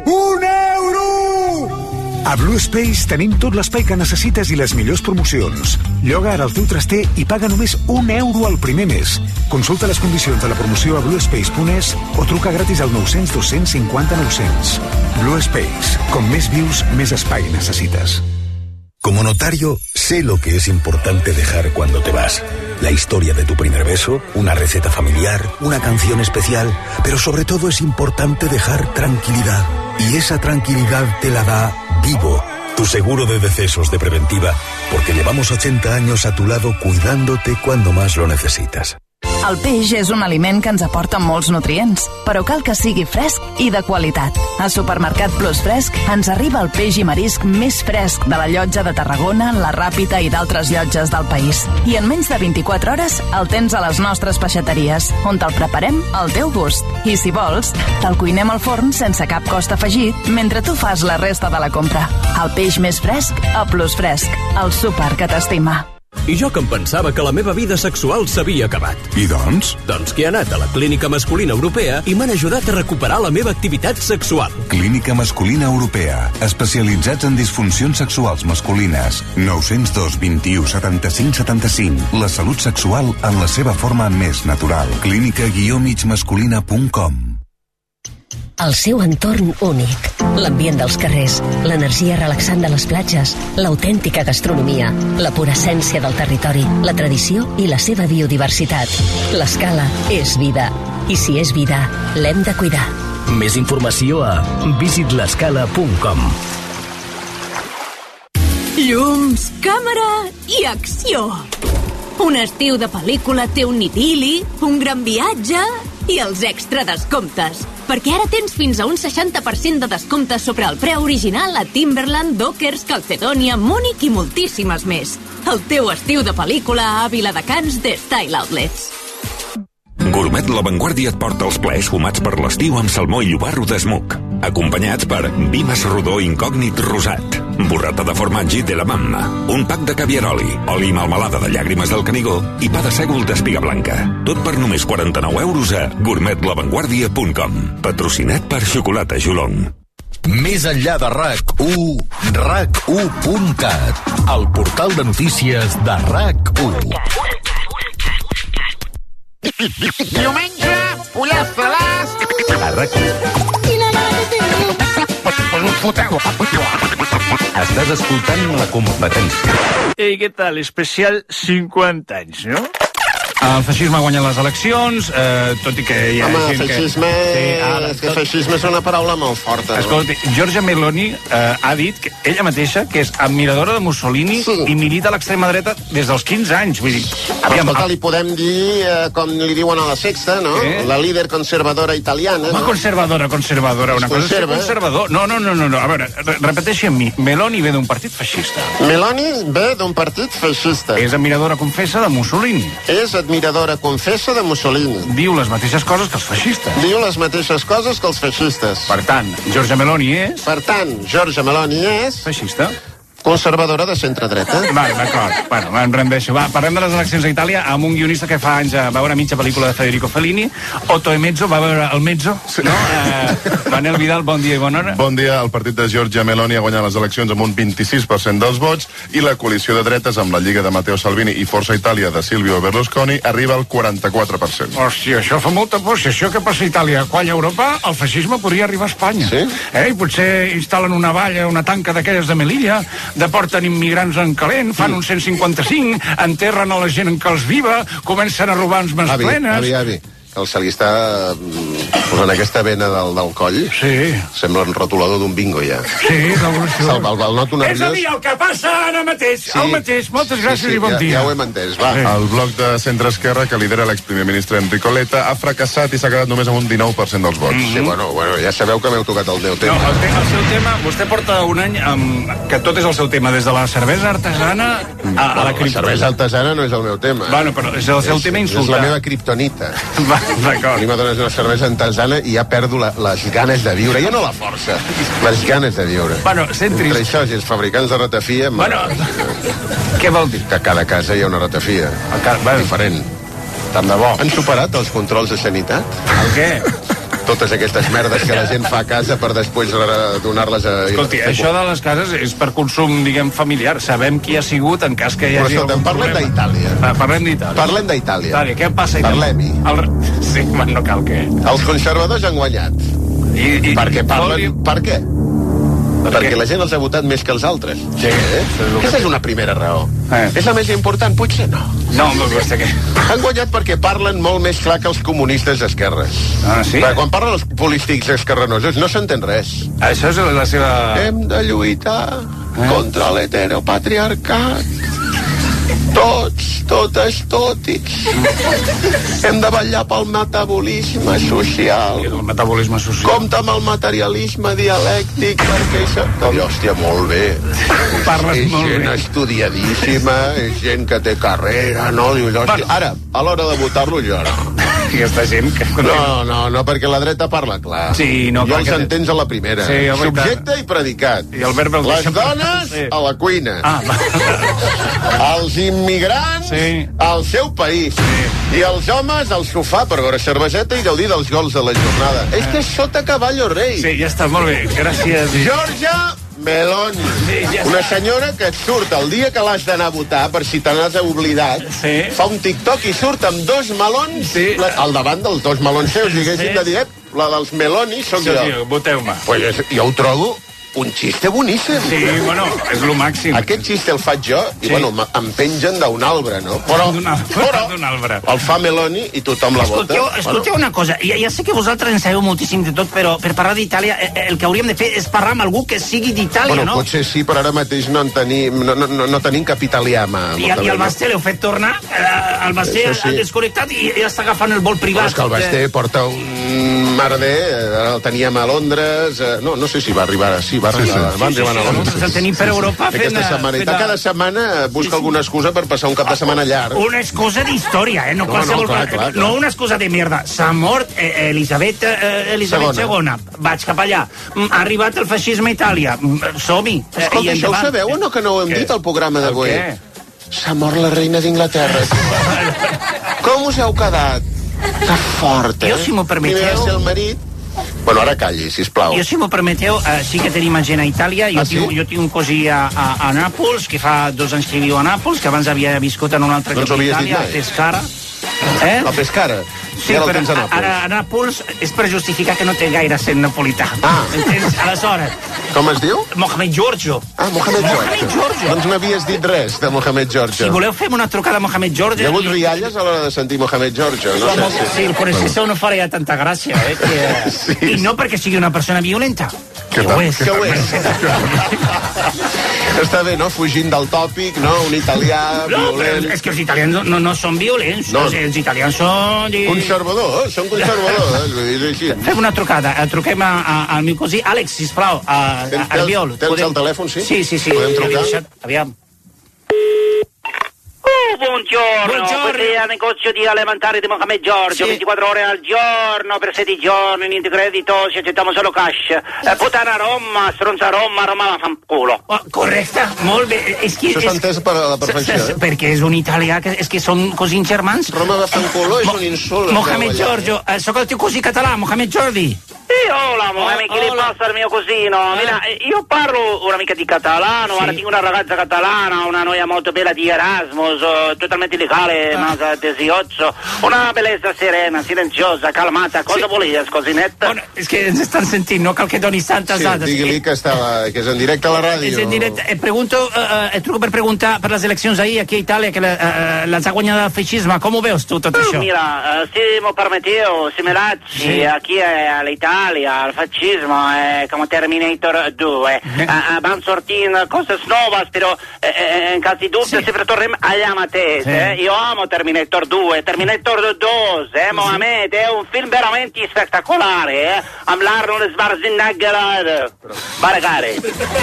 €1! A Blue Space tenim tot l'espai que necessites i les millors promocions. Lloga ara el teu traster i paga només €1 al primer mes. Consulta les condicions de la promoció a bluespace.es o truca gratis al 900 250 900. Blue Space. Com més vius, més espai necesitas. Como notario, sé lo que es importante dejar cuando te vas. La historia de tu primer beso, una receta familiar, una canción especial, pero sobre todo es importante dejar tranquilidad. Y esa tranquilidad te la da Vivo, tu seguro de decesos de preventiva, porque llevamos 80 años a tu lado cuidándote cuando más lo necesitas. El peix és un aliment que ens aporta molts nutrients, però cal que sigui fresc i de qualitat. A Supermercat Plus Fresc ens arriba el peix i marisc més fresc de la Llotja de Tarragona, la Ràpita i d'altres llotges del país. I en menys de 24 hores el tens a les nostres peixateries, on te'l preparem al teu gust. I si vols, te'l cuinem al forn sense cap cost afegit mentre tu fas la resta de la compra. El peix més fresc a Plus Fresc, el súper que t'estima. I jo que em pensava que la meva vida sexual s'havia acabat. I doncs? Doncs que he anat a la Clínica Masculina Europea i m'han ajudat a recuperar la meva activitat sexual. Clínica Masculina Europea. Especialitzats en disfuncions sexuals masculines. 902 21 75 75. La salut sexual en la seva forma més natural. clínica-migmasculina.com. El seu entorn únic, l'ambient dels carrers, l'energia relaxant de les platges, l'autèntica gastronomia, la pura essència del territori, la tradició i la seva biodiversitat. L'Escala és vida, i si és vida, l'hem de cuidar. Més informació a visitlescala.com. Llums, càmera i acció. Un estiu de pel·lícula té un idil·li, un gran viatge i els extra descomptes. Perquè ara tens fins a un 60% de descompte sobre el preu original a Timberland, Dockers, Calcedonia, Múnich i moltíssimes més. El teu estiu de pel·lícula a Viladecans de Style Outlets. Gourmet La Vanguardia et porta els plaers fumats per l'estiu amb salmó i llobarro d'esmuc, acompanyats per Vimes Rodó Incògnit Rosat, burrata de formatge de la mamma, un pack de caviaroli, oli i melmelada de llàgrimes del Canigó i pa de sègol d'espiga blanca. Tot per només 49 euros a gourmetlavanguardia.com. Patrocinat per Xocolata Jolong. Més enllà de RAC1, RAC1.cat, el portal de notícies de RAC1. Diumenge, pollastres. A RAC1. Estàs escoltant La Competència. Ei, què tal? Especial 50 anys, no? El feixisme guanya les eleccions, tot i que hi ha gent feixisme, que feixisme és una paraula molt forta. Escolti, Giorgia Meloni ha dit que ella mateixa que és admiradora de Mussolini i milita a l'extrema dreta des dels 15 anys. Vull dir, escolta, li podem dir, com li diuen a la Sexta, no? La líder conservadora italiana. Home, conservadora. Una cosa és ser conservador. No. A veure, repeteixi amb mi. Meloni ve d'un partit feixista. Meloni ve d'un partit feixista. És admiradora confessa de Mussolini. És admiradora confessa de Mussolini. Diu les mateixes coses que els feixistes. Diu les mateixes coses que els feixistes. Per tant, Giorgia Meloni és... Feixista. Conservadora de centre-dreta. Va, d'acord. Bueno, em rendeixo. Va, parlem de les eleccions a Itàlia amb un guionista que fa anys va veure mitja pel·lícula de Federico Fellini. Otto Emezzo va veure El Mezzo, no? Manel Vidal, bon dia i bona hora. Bon dia. El partit de Giorgia Meloni ha guanyat les eleccions amb un 26% dels vots i la coalició de dretes amb la Lliga de Matteo Salvini i Força Itàlia de Silvio Berlusconi arriba al 44%. Hòstia, això fa molta por. Si això que passa a Itàlia qualla a Europa, el feixisme podria arribar a Espanya. Sí? I potser instal·len una valla, una tanca d'aquelles de Melilla, deporten immigrants en calent, fan un 155, enterren a la gent en calç viva, comencen a robar ens mans plenes... Avi, que se li està posant aquesta vena del coll. Sí. Sembla un rotulador d'un bingo, ja. Sí, del el noto nerviós. És a dir, el que passa ara mateix. Sí. El mateix. Moltes gràcies i bon dia. Ja ho hem entès, va. Sí. El bloc de centre-esquerra que lidera l'exprimer ministre Enrico Letta ha fracassat i s'ha quedat només amb un 19% dels vots. Sí, bueno, ja sabeu que m'heu tocat el meu tema. No, el seu tema, vostè porta un any que tot és el seu tema, des de la cervesa artesana a la criptonita. La cervesa artesana no és el meu tema. Bueno, però és el seu tema insultar. És la meva criptonita. D'acord. A mi m'adones una cervesa artesana i ja perdo les ganes de viure, ja no la força, les ganes de viure. Bueno, centris. Entre això i els fabricants de ratafia... Bueno, què vol dir? Que a cada casa hi ha una ratafia. Diferent. Tant de bo. Han superat els controls de sanitat? El què? Totes aquestes merdes que la gent fa a casa per després donar-les a... Escolti, això de les cases és per consum, diguem, familiar. Sabem qui ha sigut en cas que hi hagi algun problema. Parlem d'Itàlia. Parlem d'Itàlia. Què passa a Itàlia? Parlem-hi. Sí, no cal que... Els conservadors han guanyat. Perquè parlen... Per què? Perquè la gent els ha votat més que els altres. Sí. Aquesta és una primera raó. És la més important? Potser no. No, vostè què? Han guanyat perquè parlen molt més clar que els comunistes d'esquerres. Ah, sí? Perquè quan parlen els polítics esquerranosos no s'entén res. Això és la seva... Hem de lluitar contra l'heteropatriarcat. Totes. Hem de vetllar pel metabolisme social. El metabolisme social. Compte amb el materialisme dialèctic, perquè això... Hòstia, molt bé. Parles molt bé. És gent estudiadíssima, és gent que té carrera, no? Dius, hòstia, ara, a l'hora de votar-lo, jo no. Aquesta gent que... No, perquè la dreta parla clar. Sí, no, jo els entens a la primera. Sí, subjecte i predicat. I el verb les dones a la cuina. Els immigrants al seu país. I els homes al sofà per veure cerveseta i gaudir dels gols de la jornada. És que és sota cavallo rei. Sí, ja està, molt bé. Gràcies. Giorgia Meloni. Una senyora que et surt el dia que l'has d'anar a votar, per si te n'has oblidat, fa un TikTok i surt amb dos melons al davant dels dos melons seus. Diguéssim de dir, la dels Meloni soc jo. Sí, voteu-me. Pues jo ho trobo un xiste boníssim. Sí, bueno, és lo màxim. Aquest xiste el faig jo i, bueno, em pengen d'un arbre, no? Però el fa Meloni i tothom la vota. Escolteu una cosa, ja sé que vosaltres en sabeu moltíssim de tot, però per parlar d'Itàlia el que hauríem de fer és parlar amb algú que sigui d'Itàlia, no? Potser sí, però ara mateix no tenim cap italià. I el Basté l'heu fet tornar? El Basté ha desconnectat i ja està agafant el vol privat. És que el Basté porta un merder, el teníem a Londres, no sé si va arribar així. Va arribar a Londres. El tenim per Europa cada setmana busca alguna excusa per passar un cap de setmana llarg. Una excusa d'història, no qualsevol... No una excusa de merda. S'ha mort Elisabet II. Vaig cap allà. Ha arribat el feixisme a Itàlia. Som-hi. Escolta, això ho sabeu o no, que no ho hem dit al programa d'avui? S'ha mort la reina d'Inglaterra. Com us heu quedat? Que fort, Jo, si m'ho permeteu... Primer va ser el marit. Bueno, ara calli, sisplau. Jo, si m'ho permeteu, sí que tenim gent a Itàlia. Jo tinc un cosí a Nàpols, que fa 2 anys que viu a Nàpols, que abans havia viscut en un altre lloc d'Itàlia, a Pescara. La pescara. Sí, però ara a Nàpols és per justificar que no té gaire accent napolità. Entens? Aleshores... Com es diu? Mohamed Giorgio. Mohamed Giorgio. Doncs no havies dit res de Mohamed Giorgio. Si voleu fem una trucada a Mohamed Giorgio... Hi ha hagut rialles a l'hora de sentir Mohamed Giorgio, no sé. Sí, el coneixesseu no faria tanta gràcia, I no perquè sigui una persona violenta. Que ho és. Està bé, no? Fugint del tòpic, no? Un italià violent... És que els italians no són violents. Els italians són... Conservadors, són conservadors. Fem una trucada. Truquem al meu cosí. Àlex, sisplau, Albiol. Tens el telèfon, sí? Sí. Podem trucar? Aviam. Buongiorno, questo è il negozio di alimentari di Mohamed Giorgio, 24 ore al giorno, per 7 giorni, niente credito, ci accettiamo solo cash. Puttana Roma, stronza Roma va fanculo. Correcte, molt bé. Això s'ha entès per a la perfecció, Perquè és un italià, és que són cosins germans. Roma va fanculo és un insult. Mohamed Giorgio, sóc el teu così català, Mohamed Jordi. Hola, Mohamed, che le passa al mio cugino? Mira, io parlo una mica di catalano, ora tengo una ragazza catalana, una noia molto bella di Erasmus, totalmente legale, masa 18, una bellezza serena, silenziosa, calmata, cosa volies, cosinetta? Bueno, és que ens estan sentint, no cal que doni tantes dades. Sí, digui-li que és en directe a la ràdio. És en directe. Truco per preguntar per les eleccions ahir aquí a Itàlia, que les ha guanyat el feixisme. Com ho veus tu, tot això? Mira, se me permetteo, se me lasci, aquí all'Italia, al fascismo è come Terminator 2. Van sortint coses nuove, però in caso di dubbio sempre tornem allà mateix. Io amo Terminator 2, Terminator 2, Mohamed, è un film veramente spettacolare, amb l'Arnold Schwarzenegger. Baragare.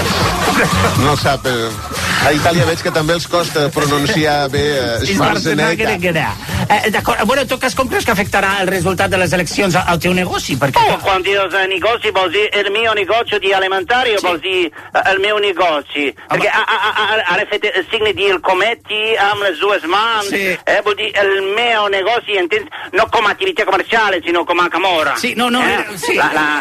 No sap, a Itàlia veig que també els costa pronunciar bé Schwarzenegger. D'acord, bueno, en tot cas, com creus que afectarà el resultat de les eleccions al teu negoci? Quan dius negoci vol dir el mio negozio di alimentari o vol dir el meu negoci? Perché ara fet el signe di il cometti amb les dues mans, vol dir el mio negoci, entens? No com a attività commerciale, sinó com a camorra. Sì, no, sì.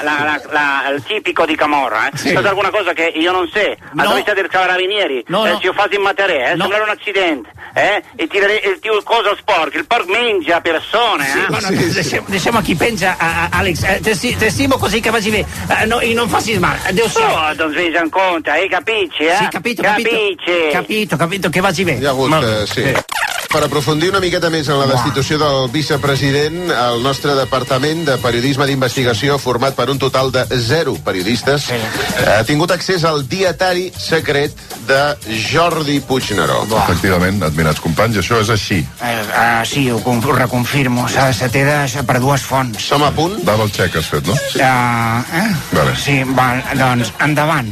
Il tipico di camorra, È alguna cosa che io non sé. Autorità del carabinieri, se io faccio in materia, sembra un accidente, e tirare il tio cosa sporco, il porc menja persone, Deixem aquí, penja, Àlex, t'estimo così che vagi bé, i non facis mal, adéu-siau. Doncs vés en compte, capisci, Sì, capito, che vagi bé. Hi ha hagut, sí. Per aprofundir una miqueta més en la destitució del vicepresident, el nostre departament de periodisme d'investigació, format per un total de 0 periodistes, ha tingut accés al dietari secret de Jordi Puigneró. Efectivament, admirats companys, això és així. Sí, ho reconfirmo, se té per dues fonts. Som a punt? Double check has fet, no? Vale. Sí, doncs, endavant.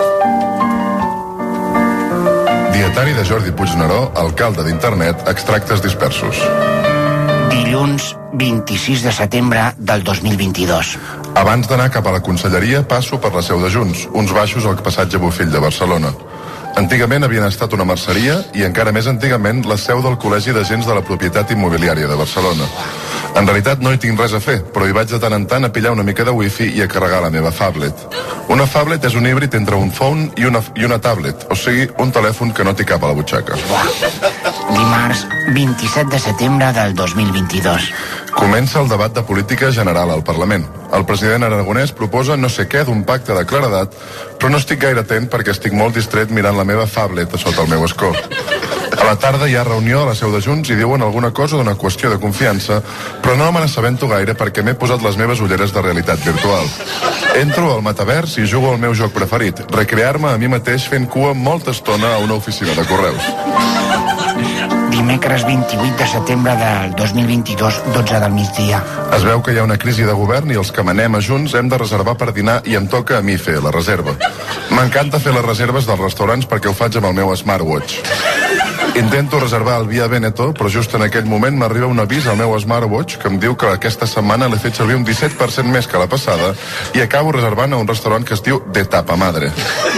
Dietari de Jordi Puigneró, alcalde d'Internet, extractes dispersos. Dilluns 26 de setembre del 2022. Abans d'anar cap a la conselleria, passo per la seu de Junts, uns baixos al passatge Bofill de Barcelona. Antigament havien estat una merceria i encara més antigament la seu del Col·legi d'Agents de la Propietat Immobiliària de Barcelona. En realitat no hi tinc res a fer, però hi vaig de tant en tant a pillar una mica de wifi i a carregar la meva phablet. Una phablet és un híbrid entre un phone i una tablet, o sigui, un telèfon que no t'hi cap a la butxaca. Dimarts 27 de setembre del 2022. Comença el debat de política general al Parlament. El president aragonès proposa no sé què d'un pacte de claredat, però no estic gaire atent perquè estic molt distret mirant la meva phablet a sota el meu escó. A la tarda hi ha reunió a la seu de Junts i diuen alguna cosa d'una qüestió de confiança, però no me n'assabento gaire perquè m'he posat les meves ulleres de realitat virtual. Entro al metavers i jugo al meu joc preferit, recrear-me a mi mateix fent cua molta estona a una oficina de correus. Dimecres 28 de setembre del 2022, 12 del migdia. Es veu que hi ha una crisi de govern i els que manem a Junts hem de reservar per dinar i em toca a mi fer la reserva. M'encanta fer les reserves dels restaurants perquè ho faig amb el meu smartwatch. Intento reservar el Via Veneto, però just en aquell moment m'arriba un avís al meu smartwatch que em diu que aquesta setmana l'he fet servir un 17% més que la passada i acabo reservant a un restaurant que es diu De Tapa Madre.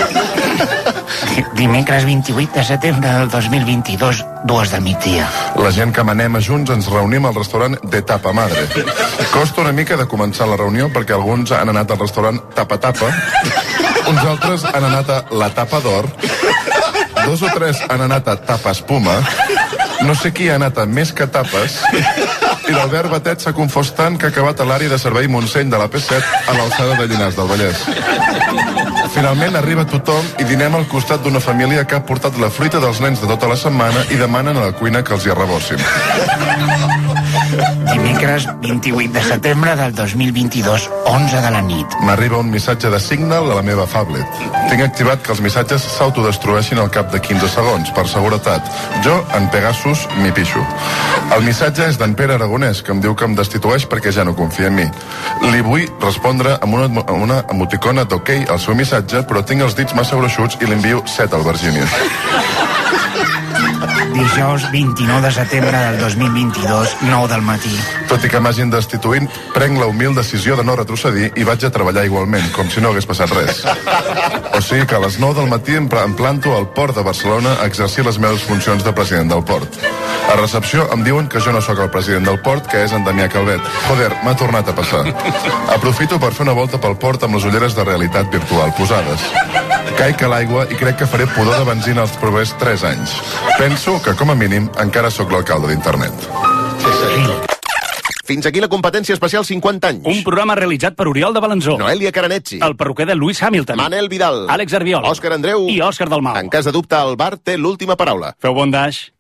Dimecres 28 de setembre del 2022, 2 del migdia. La gent que manem a Junts ens reunim al restaurant De Tapa Madre. Costa una mica de començar la reunió perquè alguns han anat al restaurant Tapa Tapa, uns altres han anat a la Tapa d'Or, 2 o 3 han anat a Tapa Espuma No sé qui ha anat a més que tapes i l'Albert Batet s'ha confós tant que ha acabat a l'àrea de servei Montseny de la P7 a l'alçada de Llinars del Vallès. Finalment arriba tothom i dinem al costat d'una família que ha portat la fruita dels nens de tota la setmana i demanen a la cuina que els hi arrebossin. Dimecres 28 de setembre del 2022, 11 de la nit. M'arriba un missatge de Signal a la meva phablet. Tinc activat que els missatges s'autodestrueixin al cap de 15 segons, per seguretat. Jo, en Pegasus, m'hi pixo. El missatge és d'en Pere Aragonès, que em diu que em destitueix perquè ja no confia en mi. Li vull respondre amb una emoticona d'ok al seu missatge, però tinc els dits massa gruixuts i l'envio 7 al Virgínia. Dijous 29 de setembre del 2022, 9 del matí. Tot i que m'hagin destituint, prenc la humil decisió de no retrocedir i vaig a treballar igualment, com si no hagués passat res. O sigui que a les 9 del matí em planto al port de Barcelona a exercir les meves funcions de president del port. A recepció em diuen que jo no sóc el president del port, que és en Damià Calvet. Joder, m'ha tornat a passar. Aprofito per fer una volta pel port amb les ulleres de realitat virtual posades. Caic a l'aigua i crec que faré pudor de benzina els propers 3 anys. Penso que, com a mínim, encara sóc l'alcalde d'internet. Fins aquí la competència especial 50 anys. Un programa realitzat per Oriol de Balanzó, Noelia Caranetzi, el perruquer de Lewis Hamilton, Manel Vidal, Àlex Arbiol, Òscar Andreu i Òscar Dalmau. En cas de dubte, el bar té l'última paraula. Feu bon daix.